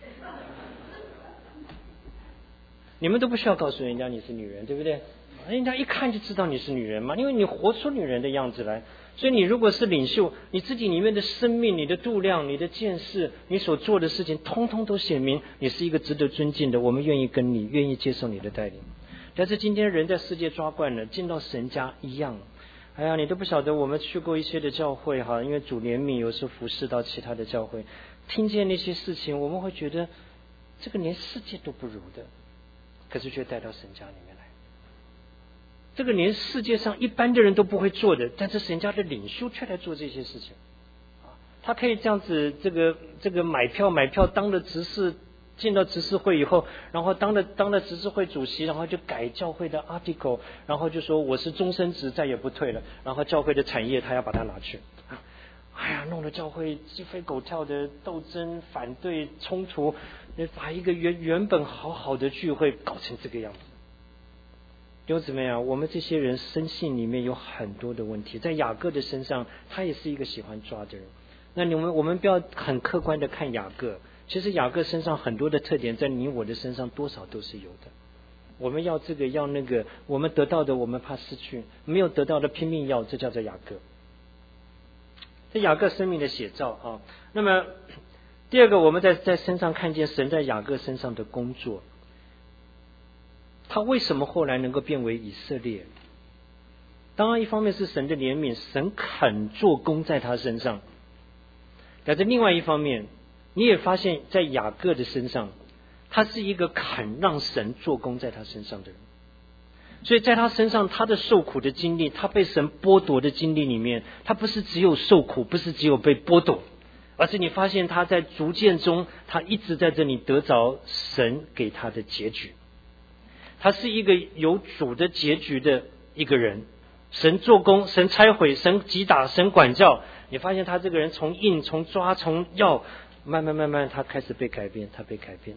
你们都不需要告诉人家你是女人，对不对？人家一看就知道你是女人嘛，因为你活出女人的样子来。所以你如果是领袖，你自己里面的生命、你的度量、你的见识、你所做的事情，通通都显明你是一个值得尊敬的，我们愿意跟你，愿意接受你的带领。但是今天人在世界抓惯了，进到神家一样，哎呀，你都不晓得我们去过一些的教会哈，因为主怜悯有时候服侍到其他的教会，听见那些事情，我们会觉得这个连世界都不如的，可是却带到神家里面来。这个连世界上一般的人都不会做的，但是神家的领袖却来做这些事情他可以这样子这个买票当了执事，进到执事会以后，然后当了执事会主席，然后就改教会的 article， 然后就说我是终身职再也不退了，然后教会的产业他要把它拿去哎呀，弄得教会鸡飞狗跳的斗争反对冲突，把一个原本好好的聚会搞成这个样子。弟兄姊妹啊，我们这些人生性里面有很多的问题，在雅各的身上，他也是一个喜欢抓的人。那我们不要很客观的看雅各，其实雅各身上很多的特点，在你我的身上多少都是有的。我们要这个要那个，我们得到的我们怕失去，没有得到的拼命要，这叫做雅各。这雅各生命的写照啊。那么第二个，我们在身上看见神在雅各身上的工作。他为什么后来能够变为以色列？当然一方面是神的怜悯，神肯做工在他身上，但是另外一方面你也发现在雅各的身上，他是一个肯让神做工在他身上的人。所以在他身上，他的受苦的经历，他被神剥夺的经历里面，他不是只有受苦，不是只有被剥夺，而是你发现他在逐渐中，他一直在这里得着神给他的结局。他是一个有主的结局的一个人，神做工，神拆毁，神击打，神管教。你发现他这个人从硬，从抓，从要，慢慢他开始被改变，他被改变。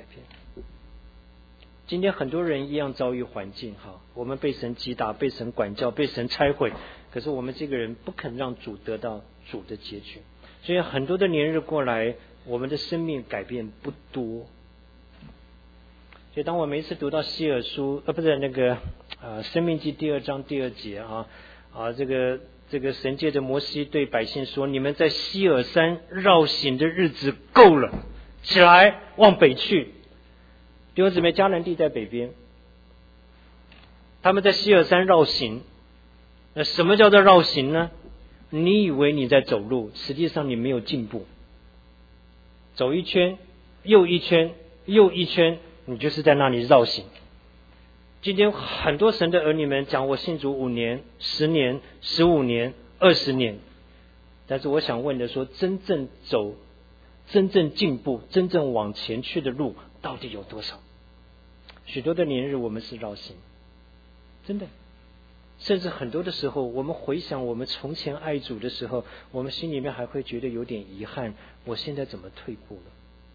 今天很多人一样遭遇环境哈，我们被神击打，被神管教，被神拆毁，可是我们这个人不肯让主得到主的结局，所以很多的年日过来，我们的生命改变不多。所以当我每一次读到希尔书不是那个申命记2章2节这个神借着摩西对百姓说：你们在西珥山绕行的日子够了，起来往北去。弟兄姊妹，迦南地在北边，他们在西珥山绕行。那什么叫做绕行呢？你以为你在走路，实际上你没有进步，走一圈又一圈又一圈，你就是在那里绕行。今天很多神的儿女们讲，我信主5年、10年、15年、20年，但是我想问的说，真正走、真正进步、真正往前去的路到底有多少？许多的年日我们是绕行，真的。甚至很多的时候，我们回想我们从前爱主的时候，我们心里面还会觉得有点遗憾，我现在怎么退步了？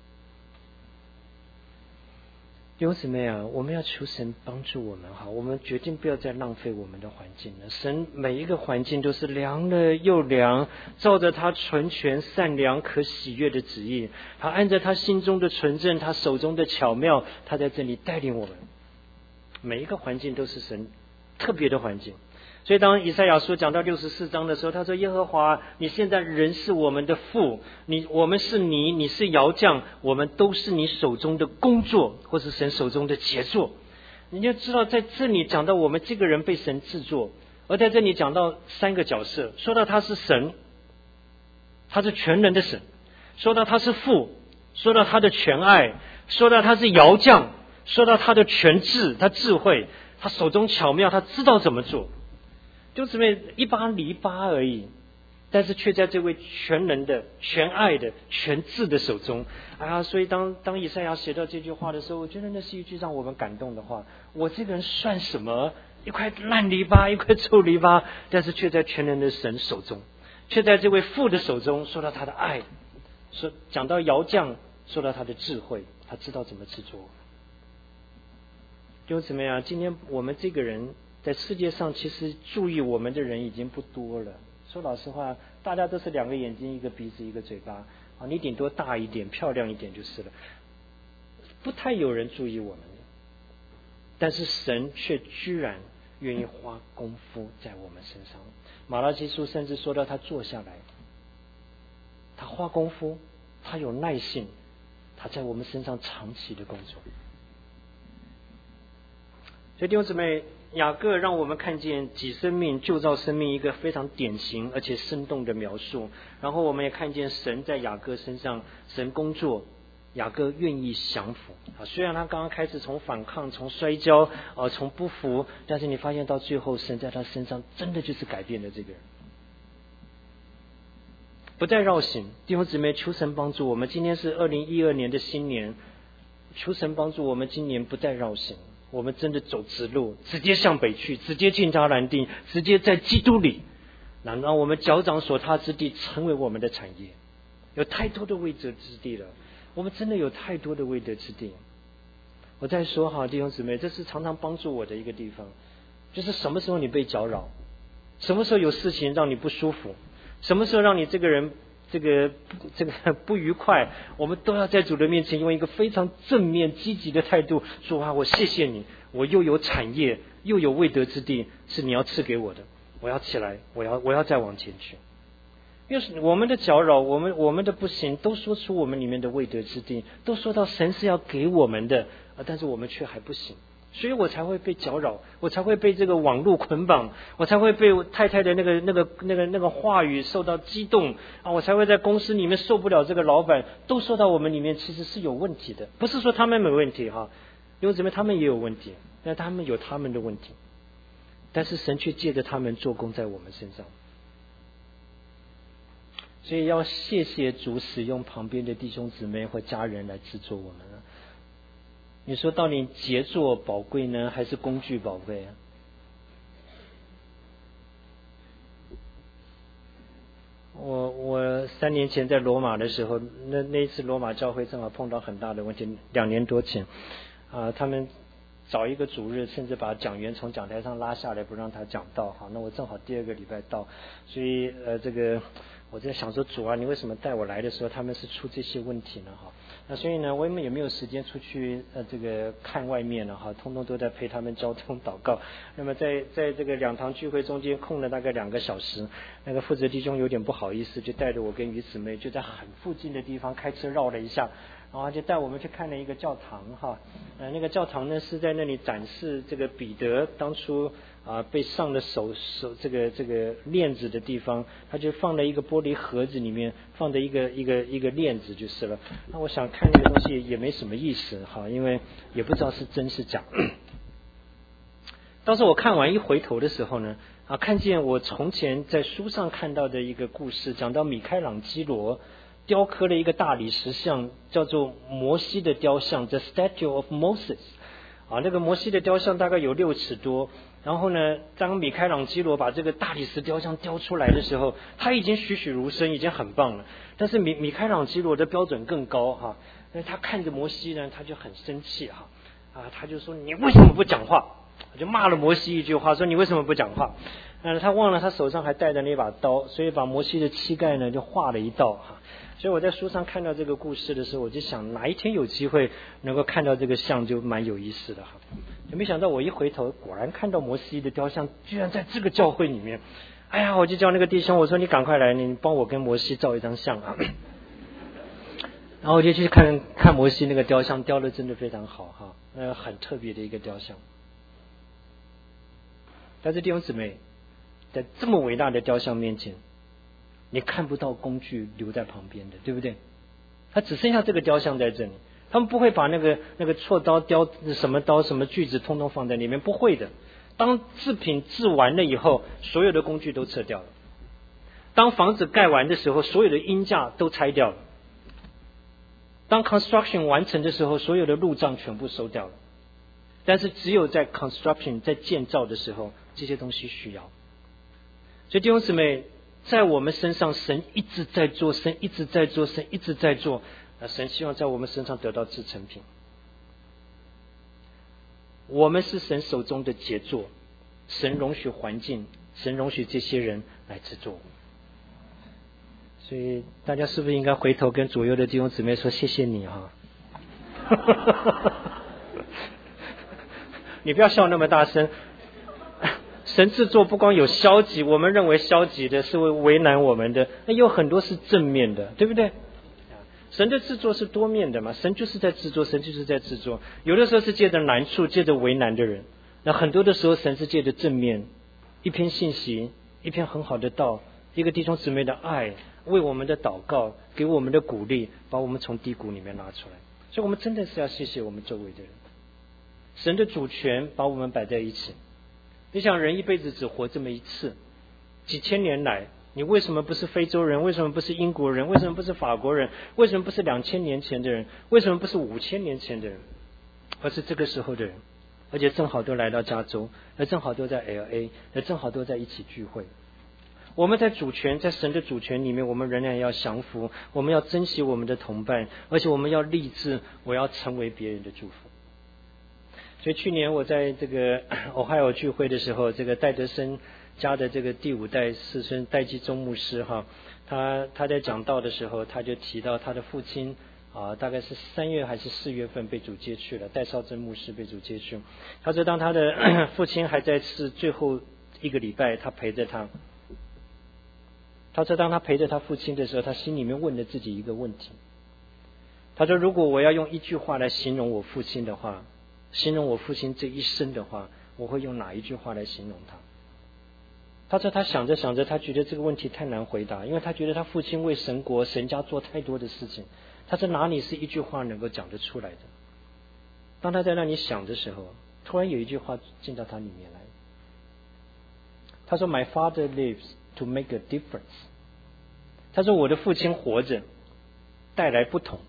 弟兄姊妹啊，我们要求神帮助我们，好，我们决定不要再浪费我们的环境了。神每一个环境都是良了又良，照着他纯全、善良、可喜悦的旨意，他按着他心中的纯正，他手中的巧妙，他在这里带领我们。每一个环境都是神特别的环境。所以当以赛亚书讲到64章的时候，他说：耶和华，你现在人是我们的父，我们是你是窑匠，我们都是你手中的工作，或是神手中的杰作。你就知道在这里讲到我们这个人被神制作，而在这里讲到3个角色，说到他是神，他是全能的神；说到他是父，说到他的全爱；说到他是窑匠，说到他的全智，他智慧，他手中巧妙，他知道怎么做。就这么一把篱笆而已，但是却在这位全能的、全爱的、全智的手中。所以当以赛亚写到这句话的时候，我觉得那是一句让我们感动的话。我这个人算什么？一块烂篱笆，一块臭篱笆，但是却在全能的神手中，却在这位父的手中，说到他的爱，讲到窑匠，说到他的智慧，他知道怎么制作。就怎么样？今天我们这个人在世界上，其实注意我们的人已经不多了。说老实话，大家都是2个眼睛、1个鼻子、1个嘴巴你顶多大一点、漂亮一点就是了，不太有人注意我们。但是神却居然愿意花功夫在我们身上。马拉基书甚至说到他坐下来，他花功夫，他有耐性，他在我们身上长期的工作。所以弟兄姊妹，雅各让我们看见己生命旧造生命一个非常典型而且生动的描述，然后我们也看见神在雅各身上神工作，雅各愿意降服虽然他刚刚开始从反抗、从摔跤从不服，但是你发现到最后神在他身上真的就是改变了这个人，不再绕行。弟兄姊妹，求神帮助我们，今天是2012年的新年，求神帮助我们今年不再绕行，我们真的走直路，直接向北去，直接进迦南地，直接在基督里，让我们脚掌所踏之地成为我们的产业。有太多的未得之地了，我们真的有太多的未得之地。我再说哈，弟兄姊妹，这是常常帮助我的一个地方，就是什么时候你被搅扰，什么时候有事情让你不舒服，什么时候让你这个人这个不愉快，我们都要在主的面前用一个非常正面积极的态度说我谢谢你，我又有产业又有未得之地，是你要赐给我的，我要起来，我要再往前去。因为我们的搅扰，我们的不行，都说出我们里面的未得之地，都说到神是要给我们的但是我们却还不行，所以我才会被搅扰，我才会被这个网络捆绑，我才会被太太的那个话语受到激动我才会在公司里面受不了这个老板，都说到我们里面其实是有问题的。不是说他们没问题因为怎么他们也有问题，但他们有他们的问题，但是神却借着他们做工在我们身上。所以要谢谢主使用旁边的弟兄姊妹或家人来制作我们你说到底杰作宝贵呢，还是工具宝贵我3年前在罗马的时候，那一次罗马教会正好碰到很大的问题，2年多前他们找一个主日，甚至把讲员从讲台上拉下来，不让他讲道。好，那我正好第2个礼拜到，所以这个我在想说，主啊，你为什么带我来的时候，他们是出这些问题呢？哈，那所以呢，我们也没有时间出去这个看外面了哈，通通都在陪他们交通祷告。那么在这个2堂聚会中间空了大概2个小时，那个负责弟兄有点不好意思，就带着我跟于姊妹就在很附近的地方开车绕了一下。然后就带我们去看了一个教堂哈，那个教堂呢是在那里展示这个彼得当初被上了手这个链子的地方，他就放了一个玻璃盒子，里面放着一个链子就是了。那我想看那个东西也没什么意思哈，因为也不知道是真是假。当时我看完一回头的时候呢，看见我从前在书上看到的一个故事，讲到米开朗基罗雕刻了一个大理石像，叫做摩西的雕像 The Statue of Moses。 那个摩西的雕像大概有6尺多，然后呢，当米开朗基罗把这个大理石雕像雕出来的时候，他已经栩栩如生，已经很棒了。但是米开朗基罗的标准更高哈，那他看着摩西呢，他就很生气哈，他就说你为什么不讲话？就骂了摩西一句话，说你为什么不讲话？他忘了他手上还带着那把刀，所以把摩西的膝盖呢就划了一道哈。所以我在书上看到这个故事的时候，我就想哪一天有机会能够看到这个像就蛮有意思的哈。就没想到我一回头，果然看到摩西的雕像居然在这个教会里面。哎呀，我就叫那个弟兄，我说你赶快来，你帮我跟摩西照一张相啊。然后我就去看摩西那个雕像，雕的真的非常好哈，很特别的一个雕像。但是弟兄姊妹，在这么伟大的雕像面前，你看不到工具留在旁边的，对不对？他只剩下这个雕像在这里，他们不会把那个锉刀雕什么刀什么锯子通通放在里面，不会的。当制品制完了以后，所有的工具都撤掉了。当房子盖完的时候，所有的鹰架都拆掉了。当 construction 完成的时候，所有的路障全部收掉了。但是只有在 construction 在建造的时候，这些东西需要。所以弟兄姊妹，在我们身上，神一直在做，神一直在做，神一直在做。神希望在我们身上得到制成品。我们是神手中的杰作，神容许环境，神容许这些人来制作。所以大家是不是应该回头跟左右的弟兄姊妹说谢谢你哈？你不要笑那么大声。神制作不光有消极，我们认为消极的是会为难我们的，那有很多是正面的，对不对？神的制作是多面的嘛，神就是在制作，神就是在制作。有的时候是借着难处，借着为难的人，那很多的时候神是借着正面，一篇信息，一篇很好的道，一个弟兄姊妹的爱，为我们的祷告，给我们的鼓励，把我们从低谷里面拉出来。所以我们真的是要谢谢我们周围的人。神的主权把我们摆在一起。你想人一辈子只活这么一次，几千年来，你为什么不是非洲人？为什么不是英国人？为什么不是法国人？为什么不是2000年前的人？为什么不是5000年前的人？而是这个时候的人，而且正好都来到加州，而正好都在 LA， 而正好都在一起聚会。我们在主权，在神的主权里面，我们仍然要降服，我们要珍惜我们的同伴，而且我们要立志，我要成为别人的祝福。所以去年我在这个Ohio聚会的时候，这个戴德森家的这个第5代世孙戴基宗牧师哈，他在讲道的时候，他就提到他的父亲大概是3月还是4月份被主接去了，戴绍珍牧师被主接去。他说当他的父亲还在世最后1个礼拜，他陪着他。他说当他陪着他父亲的时候，他心里面问了自己一个问题。他说如果我要用一句话来形容我父亲的话，形容我父亲这一生的话，我会用哪一句话来形容他？他说他想着想着，他觉得这个问题太难回答，因为他觉得他父亲为神国神家做太多的事情，他说哪里是一句话能够讲得出来的？当他在那里想的时候，突然有一句话进到他里面来。他说 My father lives to make a difference。 他说我的父亲活着带来不同，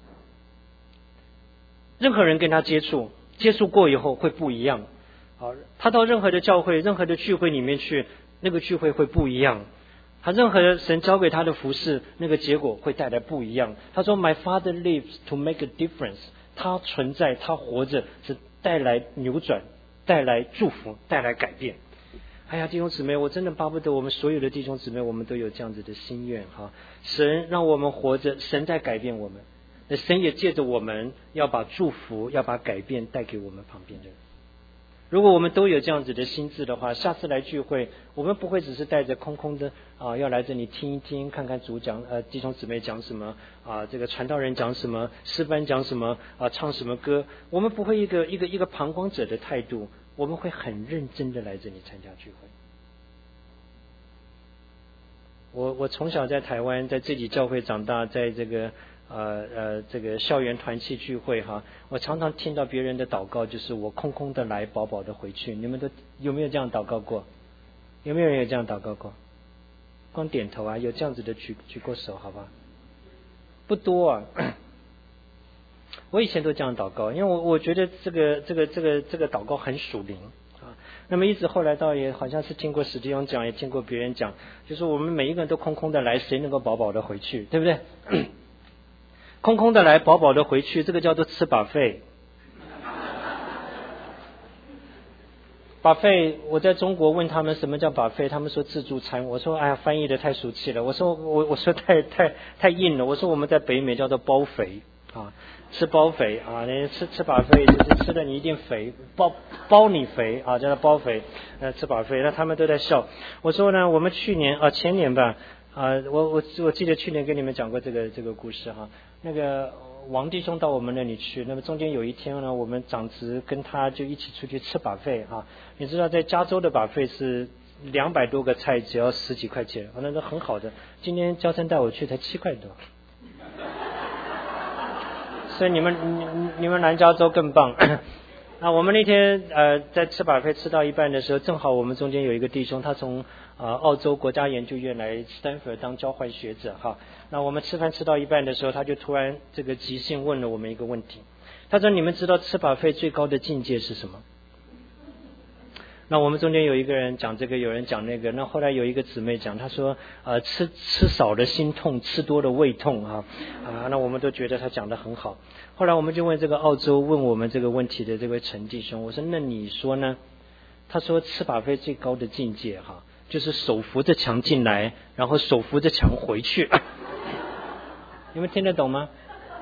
任何人跟他接触过以后会不一样。他到任何的教会任何的聚会里面去，那个聚会会不一样。他任何神交给他的服事，那个结果会带来不一样。他说 My father lives to make a difference。 他存在，他活着是带来扭转，带来祝福，带来改变。哎呀，弟兄姊妹，我真的巴不得我们所有的弟兄姊妹，我们都有这样子的心愿哈。神让我们活着，神在改变我们，那神也借着我们要把祝福，要把改变带给我们旁边的人。如果我们都有这样子的心智的话，下次来聚会，我们不会只是带着空空的要来这里听一听，看看主讲弟兄姊妹讲什么这个传道人讲什么，诗班讲什么唱什么歌，我们不会一个旁观者的态度，我们会很认真的来这里参加聚会。我从小在台湾，在自己教会长大，在这个这个校园团契聚会哈，我常常听到别人的祷告，就是我空空的来，饱饱的回去。你们都有没有这样祷告过？有没有人有这样祷告过？光点头啊，有这样子的举过手，好吧？不多啊。我以前都这样祷告，因为我觉得这个祷告很属灵啊。那么一直后来倒也好像是听过史蒂勇讲，也听过别人讲，就是我们每一个人都空空的来，谁能够饱饱的回去，对不对？空空的来，饱饱的回去，这个叫做吃buffet。buffet，我在中国问他们什么叫buffet，他们说自助餐。我说哎呀，翻译的太俗气了。我说太硬了。我说我们在北美叫做包肥啊，吃包肥啊，你吃buffet就是吃的你一定肥，包你肥啊，叫做包肥。吃buffet，那他们都在笑。我说呢，我们去年前年吧。我记得去年跟你们讲过这个故事哈。那个王弟兄到我们那里去，那么中间有一天呢，我们长子跟他就一起出去吃buffet哈。你知道在加州的buffet是200多个菜，只要10几块钱，那都很好的。今天焦生带我去才7块多，所以你们南加州更棒。我们那天在吃buffet吃到一半的时候，正好我们中间有一个弟兄，他从澳洲国家研究院来斯坦福当交换学者哈。那我们吃饭吃到一半的时候，他就突然这个即兴问了我们一个问题。他说：“你们知道吃buffet最高的境界是什么？”那我们中间有一个人讲这个，有人讲那个。那后来有一个姊妹讲，她说吃少了心痛，吃多了胃痛啊。那我们都觉得她讲得很好。后来我们就问这个澳洲问我们这个问题的这位陈弟兄，我说那你说呢？他说吃buffet最高的境界哈，就是手扶着墙进来，然后手扶着墙回去。你们听得懂吗？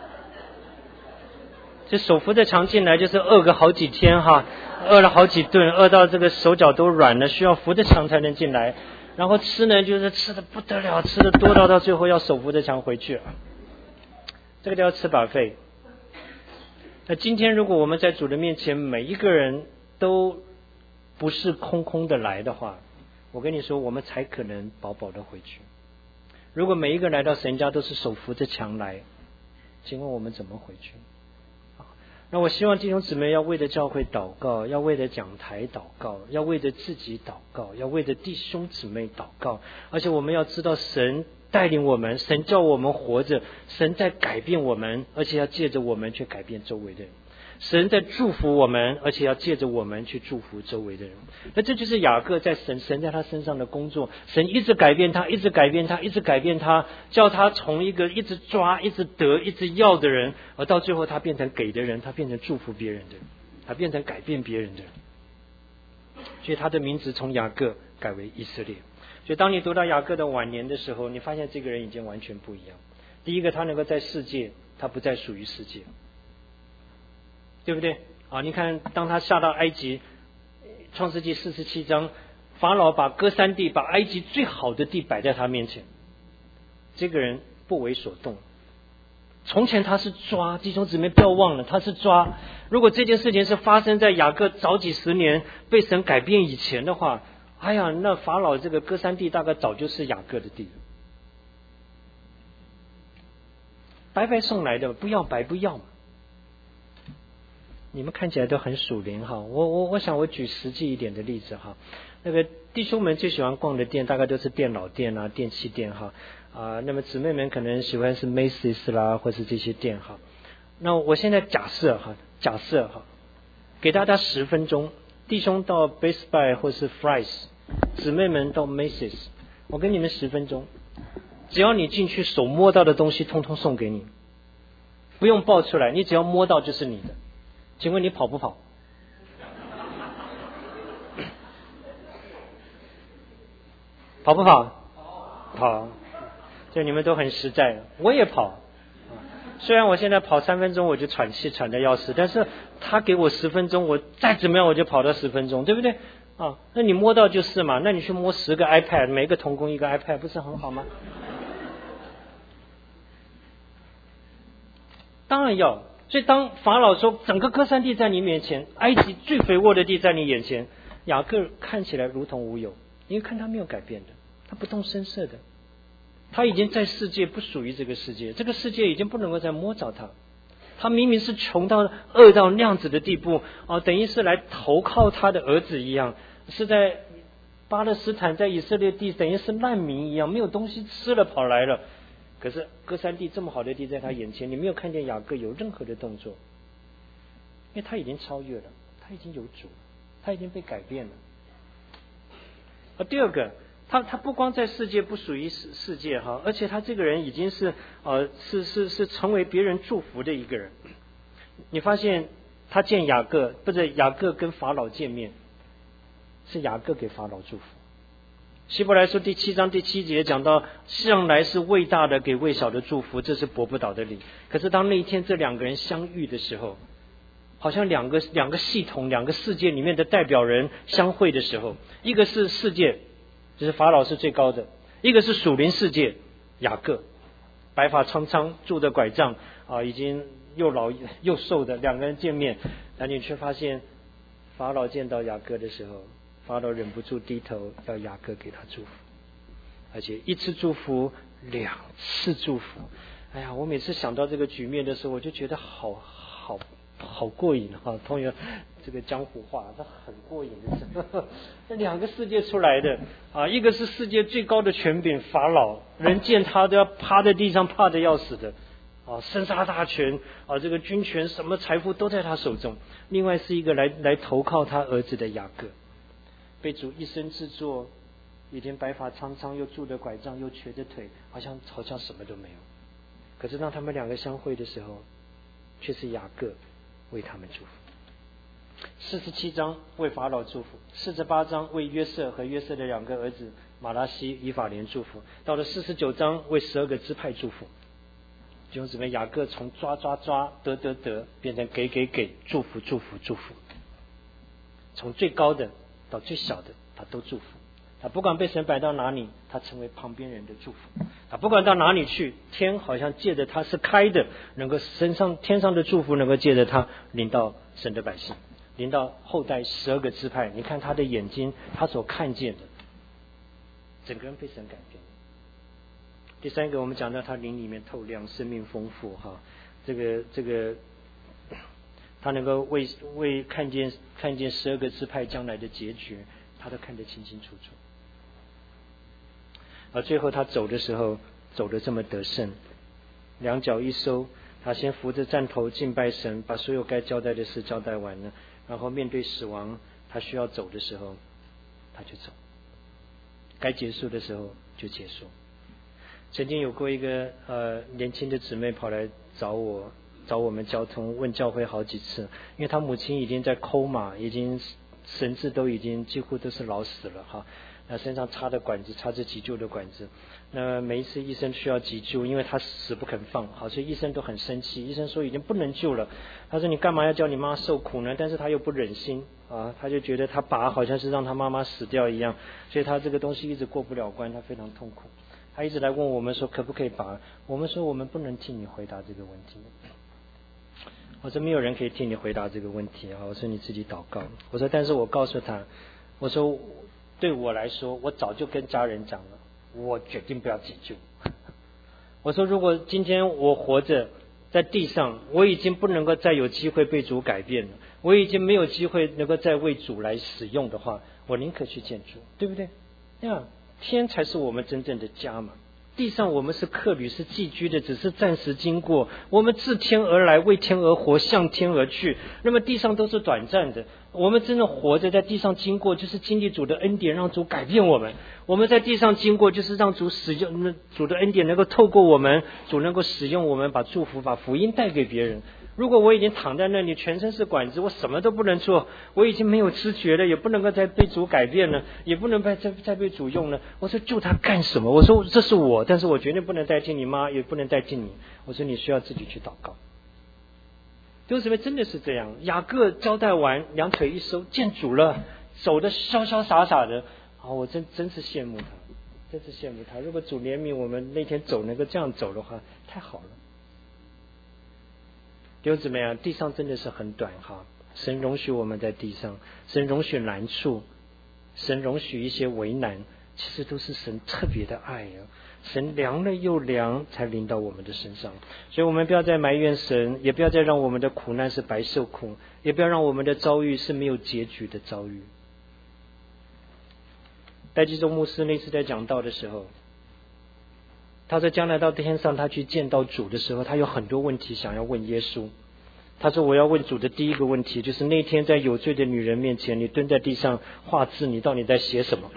就手扶着墙进来，就是饿个好几天哈，饿了好几顿，饿到这个手脚都软了，需要扶着墙才能进来。然后吃呢，就是吃的不得了，吃的多到最后要手扶着墙回去。这个叫吃buffet。那今天如果我们在主的面前，每一个人都不是空空的来的话，我跟你说，我们才可能饱饱的回去。如果每一个来到神家都是手扶着墙来，请问我们怎么回去？那我希望弟兄姊妹要为着教会祷告，要为着讲台祷告，要为着自己祷告，要为着弟兄姊妹祷告。而且我们要知道神带领我们，神叫我们活着，神在改变我们，而且要借着我们去改变周围的人。神在祝福我们，而且要借着我们去祝福周围的人。那这就是雅各在神在他身上的工作。神一直改变他，一直改变他，一直改变他，叫他从一个一直抓、一直得、一直要的人，而到最后他变成给的人，他变成祝福别人的人，他变成改变别人的人。所以他的名字从雅各改为以色列。所以当你读到雅各的晚年的时候，你发现这个人已经完全不一样。第一个，他能够在世界，他不再属于世界，对不对？你看当他下到埃及，创世纪47章，法老把歌珊地，把埃及最好的地摆在他面前，这个人不为所动。从前他是抓，弟兄姊妹不要忘了，他是抓。如果这件事情是发生在雅各早几十年被神改变以前的话，哎呀，那法老这个歌珊地大概早就是雅各的地了。白白送来的，不要白不要嘛。你们看起来都很属灵哈，我想我举实际一点的例子哈。那个弟兄们最喜欢逛的店大概都是电脑店啊、电器店哈那么姊妹们可能喜欢是 Macy's 啦，或是这些店哈。那我现在假设哈，给大家10分钟，弟兄到 Best Buy 或是 Fry's， 姊妹们到 Macy's， 我给你们10分钟，只要你进去手摸到的东西，通通送给你，不用抱出来，你只要摸到就是你的。请问你跑不跑？ 跑不跑？跑。就你们都很实在，我也跑。虽然我现在跑3分钟我就喘气喘得要死，但是他给我10分钟，我再怎么样我就跑到10分钟，对不对？啊，那你摸到就是嘛，那你去摸10个 iPad， 每个童工一个 iPad， 不是很好吗？当然要。所以当法老说整个歌珊地在你面前，埃及最肥沃的地在你眼前，雅各看起来如同无有，因为看他没有改变的，他不动声色的，他已经在世界不属于这个世界，这个世界已经不能够再摸着他。他明明是穷到饿到那样子的地步啊，等于是来投靠他的儿子一样，是在巴勒斯坦在以色列地等于是难民一样，没有东西吃了跑来了。可是歌珊地这么好的地在他眼前，你没有看见雅各有任何的动作，因为他已经超越了，他已经有主，他已经被改变了。第二个，他不光在世界不属于世界哈，而且他这个人已经是是成为别人祝福的一个人。你发现他见雅各，不是雅各跟法老见面，是雅各给法老祝福。希伯来书第7章第7节讲到，向来是伟大的给微小的祝福，这是驳不倒的理。可是当那一天这两个人相遇的时候，好像两个系统、两个世界里面的代表人相会的时候，一个是世界，就是法老是最高的；一个是属灵世界，雅各，白发苍苍，拄着拐杖啊，已经又老又瘦的两个人见面，但你却发现法老见到雅各的时候，法老忍不住低头要雅各给他祝福，而且一次祝福2次祝福。哎呀，我每次想到这个局面的时候，我就觉得好过瘾哈！同样这个江湖话，这很过瘾的。这两个世界出来的啊，一个是世界最高的权柄法老，人见他都要趴在地上怕得要死的啊，生杀大权啊，这个军权什么财富都在他手中。另外是一个来投靠他儿子的雅各，被主一生制作，已经白发苍苍，又拄着拐杖，又瘸着腿，好像什么都没有。可是当他们两个相会的时候，却是雅各为他们祝福。47章为法老祝福，48章为约瑟和约瑟的2个儿子马拉西、以法莲祝福。到了49章为12个支派祝福。弟兄姊妹，雅各从抓得变成给，祝福，从最高的到最小的他都祝福。他不管被神摆到哪里，他成为旁边人的祝福。他不管到哪里去，天好像借着他是开的，能够天上的祝福能够借着他临到神的百姓，临到后代12个支派。你看他的眼睛，他所看见的，整个人被神改变。第三个，我们讲到他灵里面透亮，生命丰富哈，这个他能够为看见12个支派将来的结局，他都看得清清楚楚。而最后他走的时候，走得这么得胜，2脚一收，他先扶着杖头敬拜神，把所有该交代的事交代完了，然后面对死亡，他需要走的时候他就走，该结束的时候就结束。曾经有过一个年轻的姊妹跑来找我们交通，问教会好几次，因为他母亲已经在coma，已经神志都已经几乎都是老死了哈。那身上插着管子，插着急救的管子。那每一次医生需要急救，因为他死不肯放，好，所以医生都很生气。医生说已经不能救了，他说你干嘛要叫你妈受苦呢？但是他又不忍心啊，他就觉得他拔好像是让他妈妈死掉一样，所以他这个东西一直过不了关，他非常痛苦。他一直来问我们说可不可以拔，我们说我们不能替你回答这个问题。我说没有人可以替你回答这个问题啊，我说你自己祷告。我说但是我告诉他，我说对我来说，我早就跟家人讲了，我决定不要急救。我说如果今天我活着在地上，我已经不能够再有机会被主改变了，我已经没有机会能够再为主来使用的话，我宁可去见主，对不对？天才是我们真正的家嘛。地上我们是客旅，是寄居的，只是暂时经过。我们自天而来，为天而活，向天而去。那么地上都是短暂的，我们真的活着在地上经过，就是经历主的恩典，让主改变我们。我们在地上经过，就是让主使用主的恩典，能够透过我们，主能够使用我们，把祝福、把福音带给别人。 如果我已经躺在那里，全身是管子，我什么都不能做，我已经没有知觉了，也不能够再被主改变了，也不能再被主用了。我说救他干什么？我说这是我，但是我绝对不能代替你妈，也不能代替你。我说你需要自己去祷告。弟兄姊妹，真的是这样。雅各交代完，两腿一收，见主了，走得潇潇洒洒的。我真是羡慕他，真是羡慕他。如果主怜悯我们那天走能够这样走的话，太好了。弟兄姊妹啊，地上真的是很短哈。神容许我们在地上，神容许难处，神容许一些为难，其实都是神特别的爱啊。神凉了又凉，才临到我们的身上。所以我们不要再埋怨神，也不要再让我们的苦难是白受苦，也不要让我们的遭遇是没有结局的遭遇。戴基宗牧师那次在讲道的时候，他说将来到天上他去见到主的时候，他有很多问题想要问耶稣。他说我要问主的第一个问题就是那天在有罪的女人面前，你蹲在地上画字，你到底在写什么？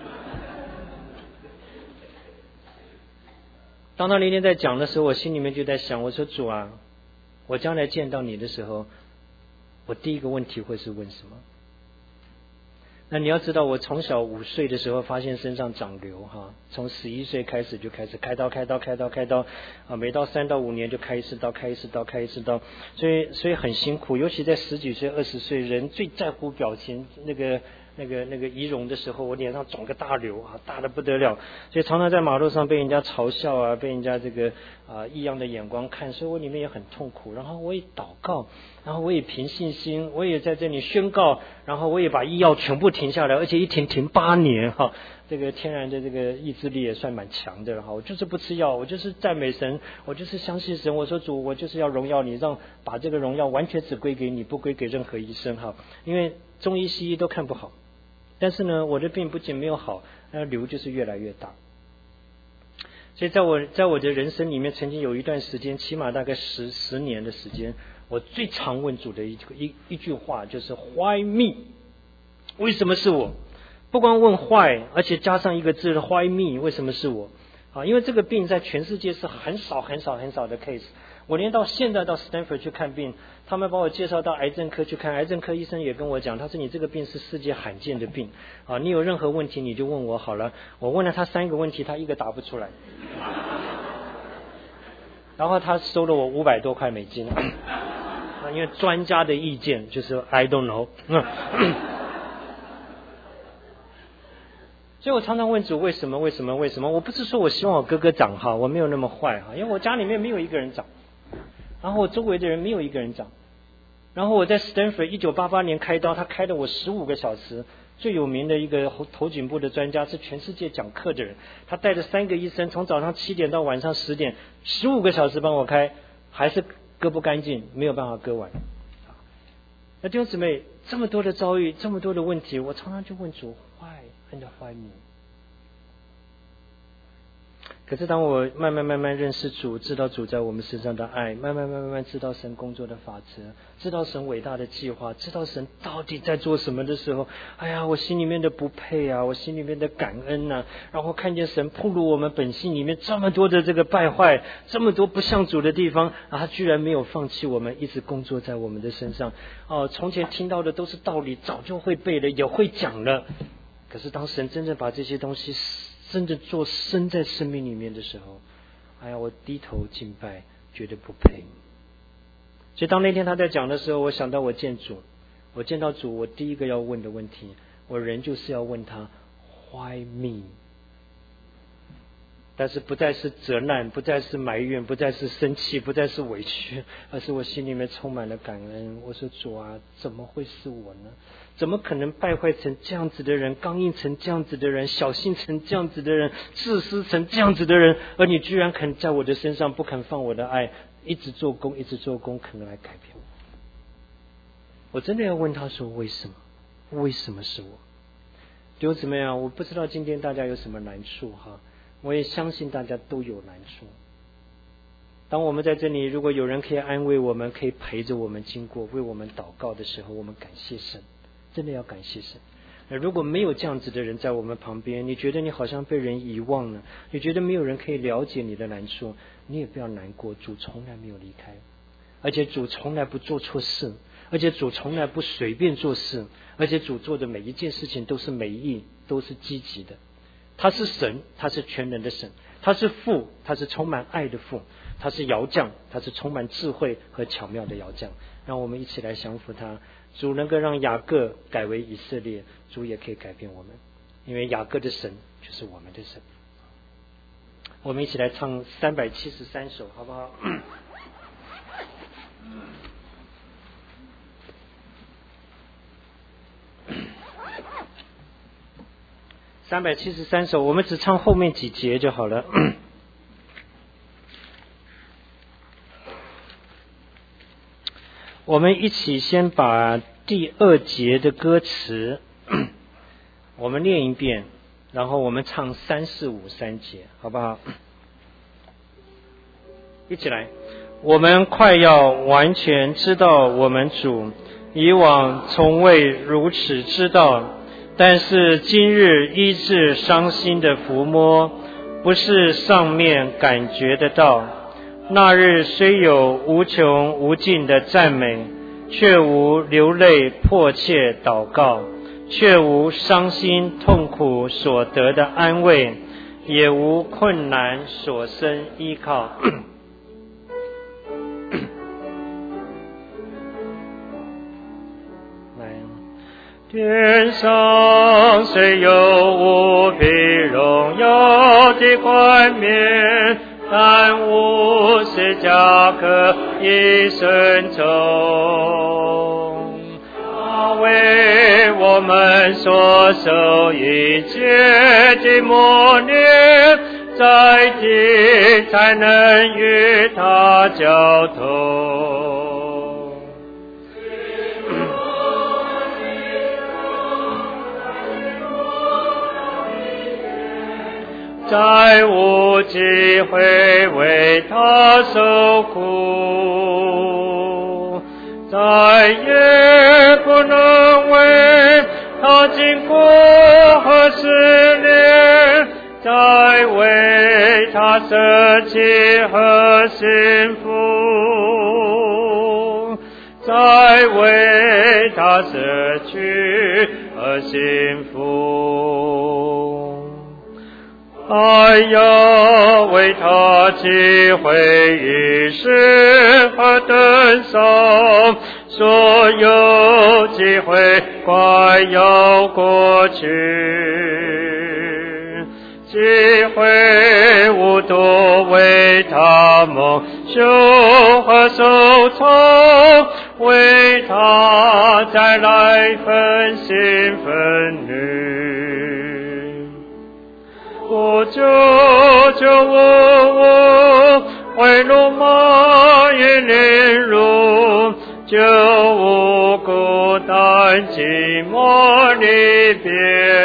当他那天在讲的时候，我心里面就在想，我说主啊，我将来见到你的时候，我第一个问题会是问什么？那你要知道，我从小5岁的时候发现身上长瘤哈，从11岁开始就开始开刀每到3到5年就开一次刀，所以很辛苦，尤其在10几岁20岁，人最在乎表情那个仪容的时候，我脸上肿个大瘤啊，大的不得了，所以常常在马路上被人家嘲笑啊，被人家这个异样的眼光看，所以我里面也很痛苦。然后我也祷告，然后我也凭信心，我也在这里宣告，然后我也把医药全部停下来，而且一停8年哈，这个天然的这个意志力也算蛮强的了哈。我就是不吃药，我就是赞美神，我就是相信神。我说主，我就是要荣耀你，把这个荣耀完全只归给你，不归给任何医生哈，因为中医西医都看不好。但是呢，我的病不仅没有好，瘤就是越来越大。所以在我的人生里面，曾经有一段时间，起码大概十年的时间，我最常问主的一句话就是 Why me？ 为什么是我？不光问 Why， 而且加上一个字 Why me？ 为什么是我？因为这个病在全世界是很少的 case。我连到现在到 Stanford 去看病，他们把我介绍到癌症科去看，癌症科医生也跟我讲，他说你这个病是世界罕见的病你有任何问题你就问我好了。我问了他3个问题，他一个答不出来，然后他收了我500多块美金因为专家的意见就是 I don't know 所以我常常问主为什么？我不是说我希望我哥哥长哈，我没有那么坏哈，因为我家里面没有一个人长，然后我周围的人没有一个人长。然后我在 Stanford 1988年开刀，他开了我15个小时，最有名的一个头颈部的专家，是全世界讲课的人，他带着3个医生，从早上7点到晚上10点，15个小时帮我开，还是割不干净，没有办法割完。那弟兄姊妹，这么多的遭遇，这么多的问题，我常常就问主 Why and why me？可是当我慢慢认识主，知道主在我们身上的爱，慢慢知道神工作的法则，知道神伟大的计划，知道神到底在做什么的时候，哎呀，我心里面的不配啊，我心里面的感恩啊，然后看见神暴露我们本性里面这么多的这个败坏，这么多不像主的地方，他居然没有放弃我们，一直工作在我们的身上。从前听到的都是道理，早就会背了，也会讲了。可是当神真正把这些东西真的做生在生命里面的时候，哎呀，我低头敬拜，觉得不配。所以当那天他在讲的时候，我想到我见到主，我第一个要问的问题，我仍旧是要问他 Why me？ 但是不再是责难，不再是埋怨，不再是生气，不再是委屈，而是我心里面充满了感恩。我说主啊，怎么会是我呢？怎么可能败坏成这样子的人，刚硬成这样子的人，小心成这样子的人，自私成这样子的人，而你居然肯在我的身上不肯放我的爱，一直做工，肯来改变我。我真的要问他说为什么？为什么是我？弟兄姊妹啊，我不知道今天大家有什么难处哈，我也相信大家都有难处。当我们在这里，如果有人可以安慰我们，可以陪着我们经过，为我们祷告的时候，我们感谢神，真的要感谢神。如果没有这样子的人在我们旁边，你觉得你好像被人遗忘了，你觉得没有人可以了解你的难处，你也不要难过，主从来没有离开。 而且主从来不做错事，而且主从来不随便做事，而且主做的每一件事情都是美意，都是积极的。他是神，他是全能的神，他是父，他是充满爱的父，他是窑匠，他是充满智慧和巧妙的窑匠。让我们一起来降服他。主能够让雅各改为以色列，主也可以改变我们，因为雅各的神就是我们的神。我们一起来唱373首，好不好？373首，我们只唱后面几节就好了。我们一起先把第2节的歌词我们念一遍，然后我们唱3、4、5、3节，好不好？一起来。我们快要完全知道我们主，以往从未如此知道，但是今日医治伤心的抚摸，不是上面感觉得到。那日虽有无穷无尽的赞美，却无流泪迫切祷告，却无伤心痛苦所得的安慰，也无困难所生依靠。天上虽有无比荣耀的冠冕，但无十架可以顺从。他为我们所受一切的磨练，在地才能与他交通。再无机会为他受苦，再也不能为他经过和试炼，再为他舍弃和幸福，再为他舍去和幸福。还要为他击毁一世和登上，所有机会快要过去，机会无多为他蒙羞和收藏，为他再来分心分虑。不久就无会怒骂与凌辱，就无孤单寂寞离别。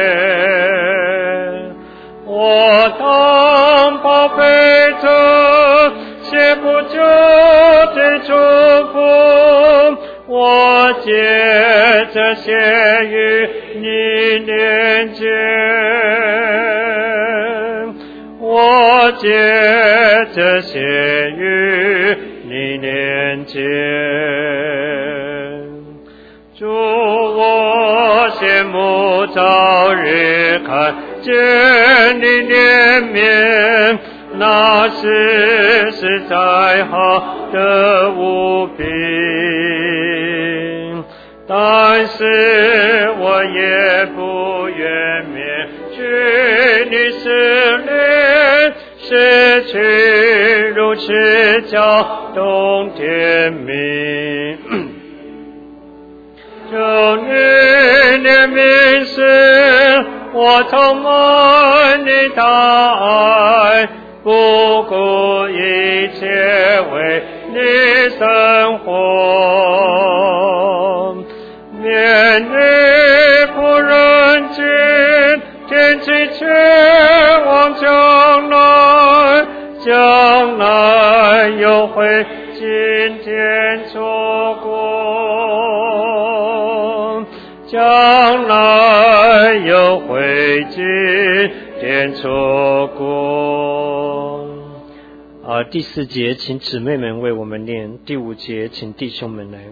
我当宝贝着些不久的祝福，我借这些与你连接，我借这些与你连接。主，我羡慕早日看见你脸面，那是实在好的无比。但是我也不愿免去你失恋，失去如此搅动甜蜜。求你怜悯时，我充满你大爱，不顾一切为你生活。免你仆人今天气切望将来，将来又会今天错过，将来又会今天错过。阿第4节请姊妹们为我们念，第5节请弟兄们来。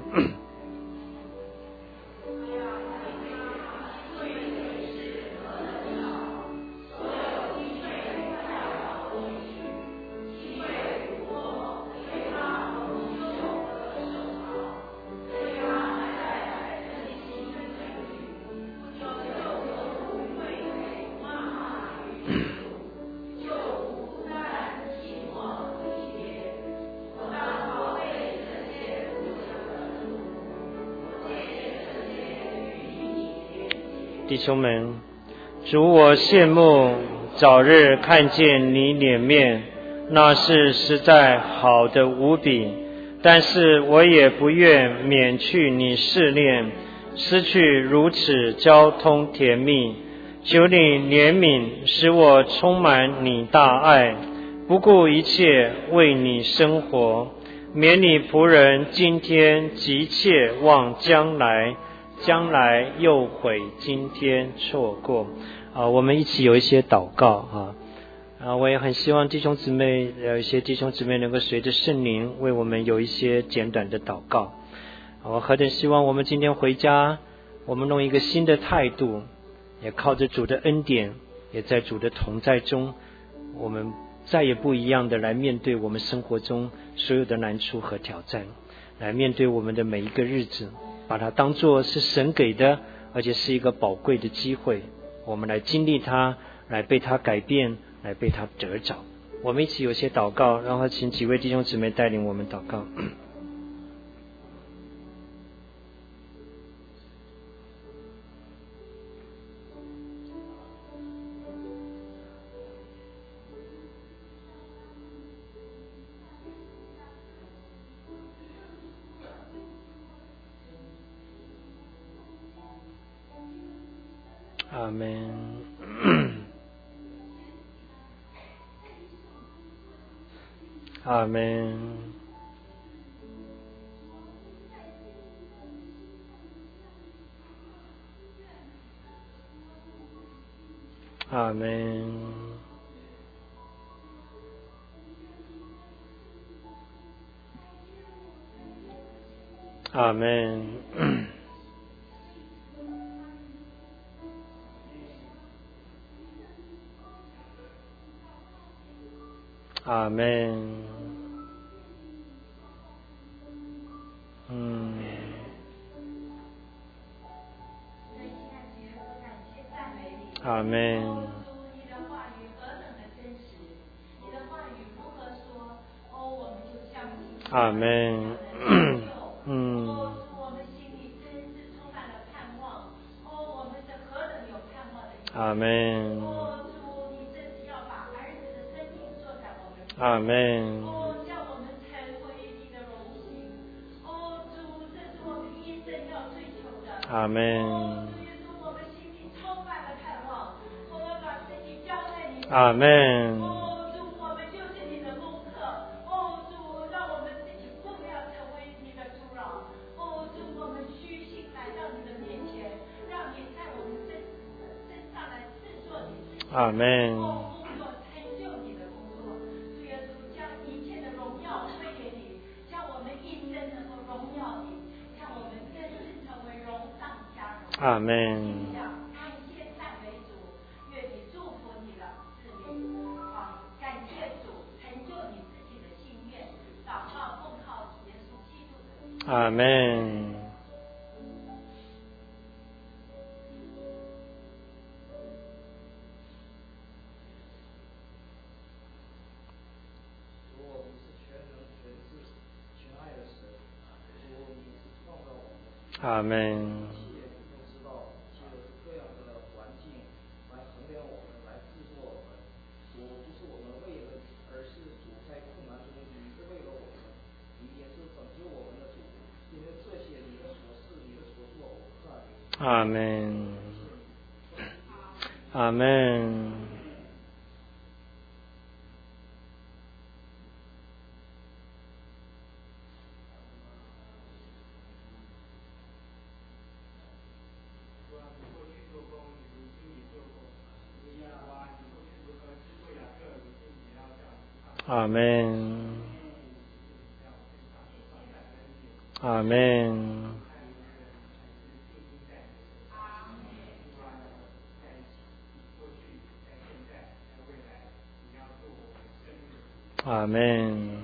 弟兄们，主，我羡慕早日看见你脸面，那是实在好的无比。但是我也不愿免去你试炼，失去如此交通甜蜜。求你怜悯，使我充满你大爱，不顾一切为你生活，免你仆人今天急切望将来，将来又悔今天错过。我们一起有一些祷告我也很希望弟兄姊妹有一些弟兄姊妹能够随着圣灵为我们有一些简短的祷告。我何等希望我们今天回家，我们弄一个新的态度，也靠着主的恩典，也在主的同在中，我们再也不一样的来面对我们生活中所有的难处和挑战，来面对我们的每一个日子，把它当作是神给的，而且是一个宝贵的机会，我们来经历它，来被它改变，来被它得着。我们一起有些祷告，然后请几位弟兄姊妹带领我们祷告。阿们。阿们。阿们。阿们。阿们。阿们。阿们。阿们。阿们。阿们。阿们。阿们。阿们。阿们。阿们。阿们。阿们。 阿们，阿们，阿们，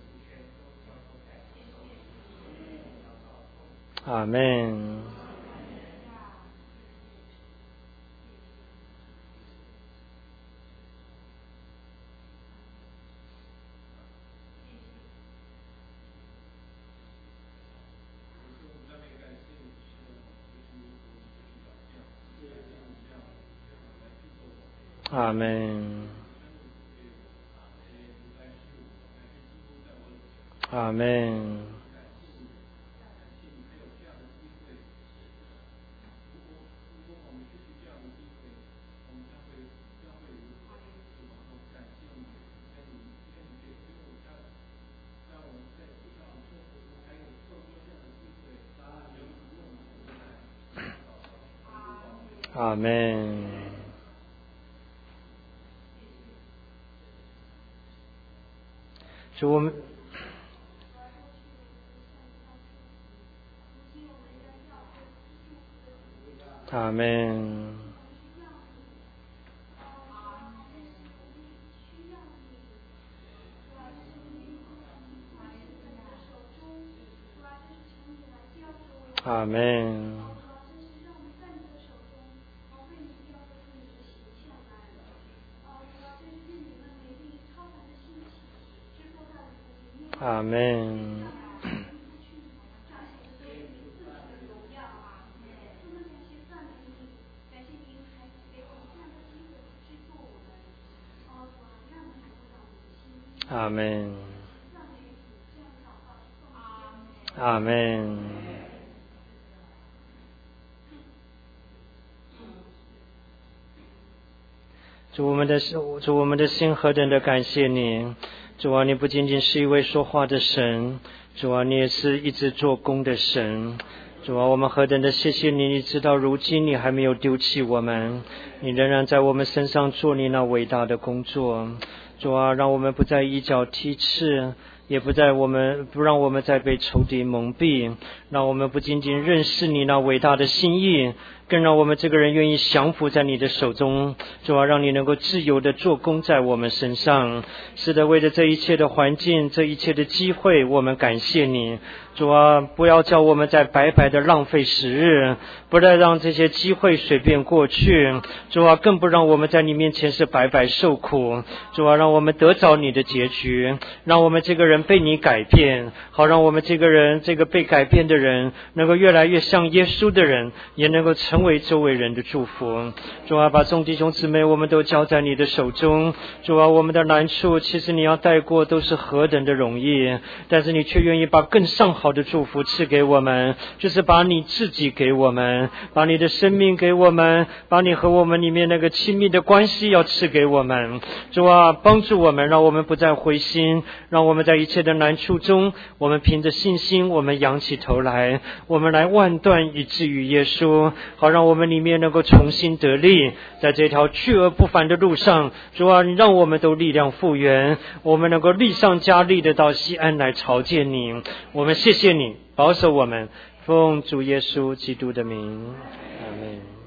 阿们。阿们，阿们，阿们。主我们，阿们，阿们，阿们，阿们，阿们。主我们的心何等的感谢你，主啊，你不仅仅是一位说话的神，主啊，你也是一直做工的神。主啊，我们何等的谢谢你，你直到如今你还没有丢弃我们，你仍然在我们身上做你那伟大的工作。主啊，让我们不再一脚踢翅，也不让我们再被仇敌蒙蔽，让我们不仅仅认识你那伟大的心意，更让我们这个人愿意降服在你的手中。主啊，让你能够自由的做工在我们身上。是的，为了这一切的环境，这一切的机会，我们感谢你。主啊，不要叫我们再白白的浪费时日，不再让这些机会随便过去。主啊，更不让我们在你面前是白白受苦。主啊，让我们得着你的结局，让我们这个人被你改变，好让我们这个被改变的人能够越来越像耶稣的人，也能够成为周围人的祝福。主啊，把众弟兄姊妹我们都交在你的手中。主啊，我们的难处其实你要带过都是何等的容易，但是你却愿意把更上好的祝福赐给我们，就是把你自己给我们，把你的生命给我们，把你和我们里面那个亲密的关系要赐给我们。主啊，帮助我们，让我们不再灰心，让我们在一切的难处中，我们凭着信心，我们仰起头来，我们来万断以至于耶稣，好让我们里面能够重新得力，在这条去而不返的路上。主啊，你让我们都力量复原，我们能够力上加力的到西安来朝见你。我们谢谢你保守我们，奉主耶稣基督的名，阿们。